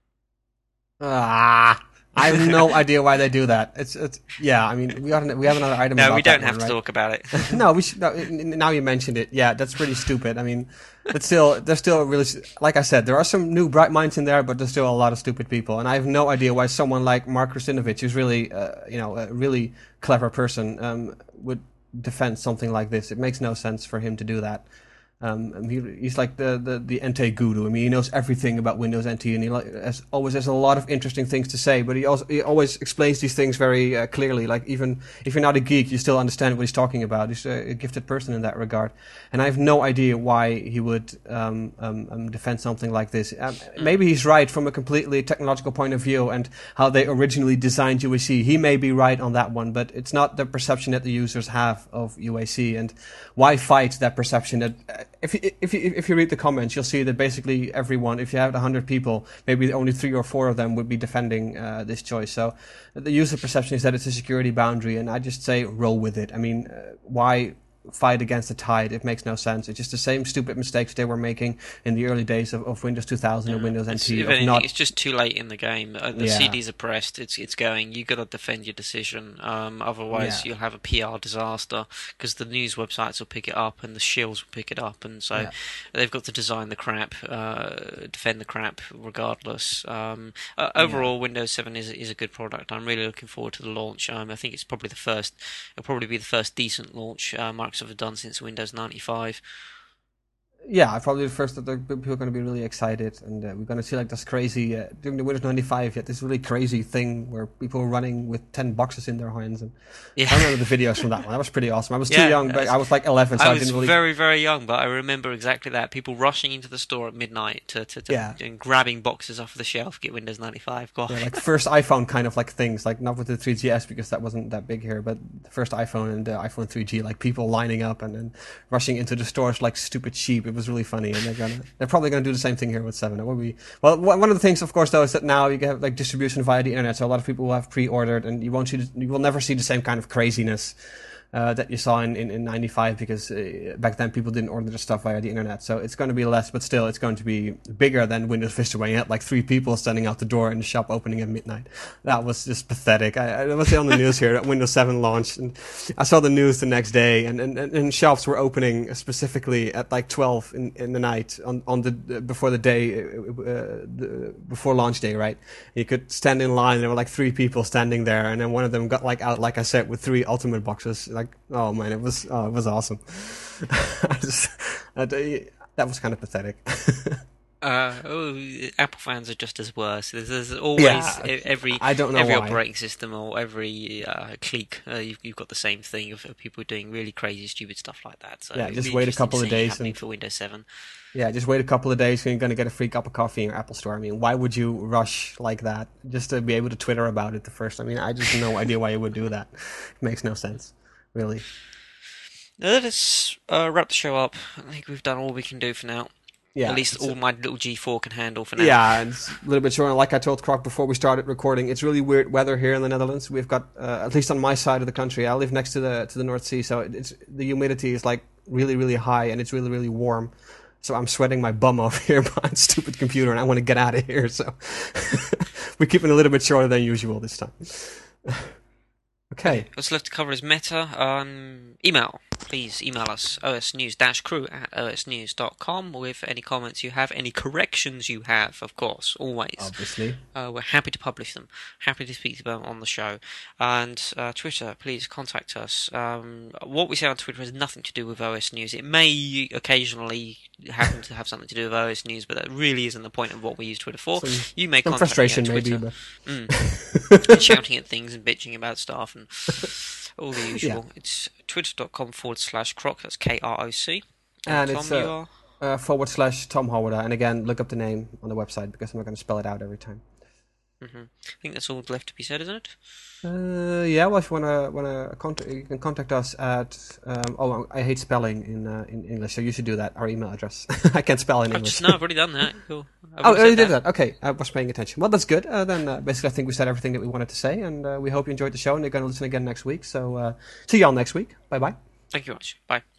Ah, I have no idea why they do that. It's, it's yeah. I mean, we got an, we have another item. No, about we don't that have one, to right? talk about it. No, we should. No, n- now you mentioned it. Yeah, that's pretty stupid. I mean, but still, there's still really, like I said, there are some new bright minds in there, but there's still a lot of stupid people, and I have no idea why someone like Mark Rusinovich, who's really, uh, you know, a really clever person, um, would defend something like this. It makes no sense for him to do that. Um, and he, he's like the, the, the N T guru. I mean, he knows everything about Windows N T, and he like, has, always has a lot of interesting things to say. But he also he always explains these things very uh, clearly. Like even if you're not a geek, you still understand what he's talking about. He's a, a gifted person in that regard. And I have no idea why he would um, um, um, defend something like this. Um, maybe he's right from a completely technological point of view and how they originally designed U A C. He may be right on that one, but it's not the perception that the users have of U A C. And why fight that perception? That uh, if you, if you, if you read the comments, you'll see that basically everyone, if you have a hundred people, maybe only three or four of them would be defending uh, this choice. So the user perception is that it's a security boundary, and I just say roll with it. I mean, uh, why fight against the tide? It makes no sense. It's just the same stupid mistakes they were making in the early days of, of Windows two thousand and Windows It's, N T. if Of anything, not, it's just too late in the game. Uh, the Yeah. C Ds are pressed. It's it's going. You got to defend your decision. Um, otherwise, Yeah. you'll have a P R disaster because the news websites will pick it up and the shills will pick it up, and so Yeah. they've got to design the crap, uh, defend the crap regardless. Um, uh, overall, Windows seven is is a good product. I'm really looking forward to the launch. Um, I think it's probably the first. It'll probably be the first decent launch uh, Microsoft have done since Windows ninety-five. Yeah, probably the first that the people are going to be really excited, and uh, we're going to see like this crazy uh, during the Windows ninety-five. Yet this really crazy thing where people were running with ten boxes in their hands, and Yeah. I remember the videos from that one. That was pretty awesome. I was Yeah, too young, but that's- I was like eleven, so I, I was didn't really. very, very young, but I remember exactly that. People rushing into the store at midnight to, to, to Yeah. and grabbing boxes off the shelf, get Windows ninety-five. God. Yeah, like first iPhone kind of like things, like not with the three G S because that wasn't that big here, but the first iPhone and the iPhone three G, like people lining up and then rushing into the stores like stupid sheep. It was really funny, and they're gonna, they're probably gonna do the same thing here with seven. It will be well. One of the things, of course, though, is that now you have like distribution via the internet, so a lot of people will have pre-ordered, and you won't see, the, you will never see the same kind of craziness. Uh, that you saw in, in, in ninety-five because uh, back then people didn't order the stuff via the internet. So it's going to be less, but still it's going to be bigger than Windows Vista when you had like three people standing out the door in the shop opening at midnight. That was just pathetic. I, I was on the news here that Windows seven launched, and I saw the news the next day, and, and, and shops were opening specifically at like twelve in, in the night on, on the before the day, uh, the, before launch day, right? You could stand in line, and there were like three people standing there, and then one of them got like out, like I said, with three Ultimate boxes. Like, oh man, it was oh, it was awesome. I just, I, that was kind of pathetic. Uh, oh, Apple fans are just as worse. There's, there's always Yeah, e- every I don't know every why. operating system or every uh, clique. Uh, you've, you've got the same thing of, of people doing really crazy, stupid stuff like that. So Yeah, it'll just be wait a interesting couple to of see days happening and- for Windows seven. Yeah, just wait a couple of days and you're going to get a free cup of coffee in your Apple Store. I mean, why would you rush like that just to be able to Twitter about it the first? I mean, I just have no idea why you would do that. It makes no sense, really. Now, let us uh, wrap the show up. I think we've done all we can do for now. Yeah, At least it's- all my little G four can handle for now. Yeah, it's a little bit short. And like I told Croc before we started recording, it's really weird weather here in the Netherlands. We've got, uh, at least on my side of the country, I live next to the to the North Sea, so it's the humidity is like really, really high, and it's really, really warm. So I'm sweating my bum off here behind a stupid computer, and I want to get out of here. So we're keeping it a little bit shorter than usual this time. Okay. What's left to cover is Meta. Um, email. Please email us, osnews-crew at osnews dot com with any comments you have, any corrections you have, of course, always. Obviously. Uh, we're happy to publish them, happy to speak about them on the show. And uh, Twitter, please contact us. Um, what we say on Twitter has nothing to do with O S News. It may occasionally happen to have something to do with O S News, but that really isn't the point of what we use Twitter for. Some- you may Some contact frustration, me on maybe, Twitter. but Mm. And shouting at things and bitching about stuff and all the usual. It's twitter.com forward slash croc. That's K R O C. And Tom, it's, you uh, are? uh, forward slash Tom Howard. And again, look up the name on the website because I'm not going to spell it out every time. Mm-hmm. I think that's all left to be said, isn't it? Uh, yeah, well, if you wanna wanna contact, you can contact us at. Um, oh, I hate spelling in uh, in English, so you should do that. Our email address. I can't spell in I've English. just, no, I've already done that. Cool. I've Oh, already oh, you said did that. Okay, I was paying attention. Well, that's good. Uh, then uh, basically, I think we said everything that we wanted to say, and uh, we hope you enjoyed the show. And you're going to listen again next week. So uh, see y'all next week. Bye bye. Thank you very much. Bye.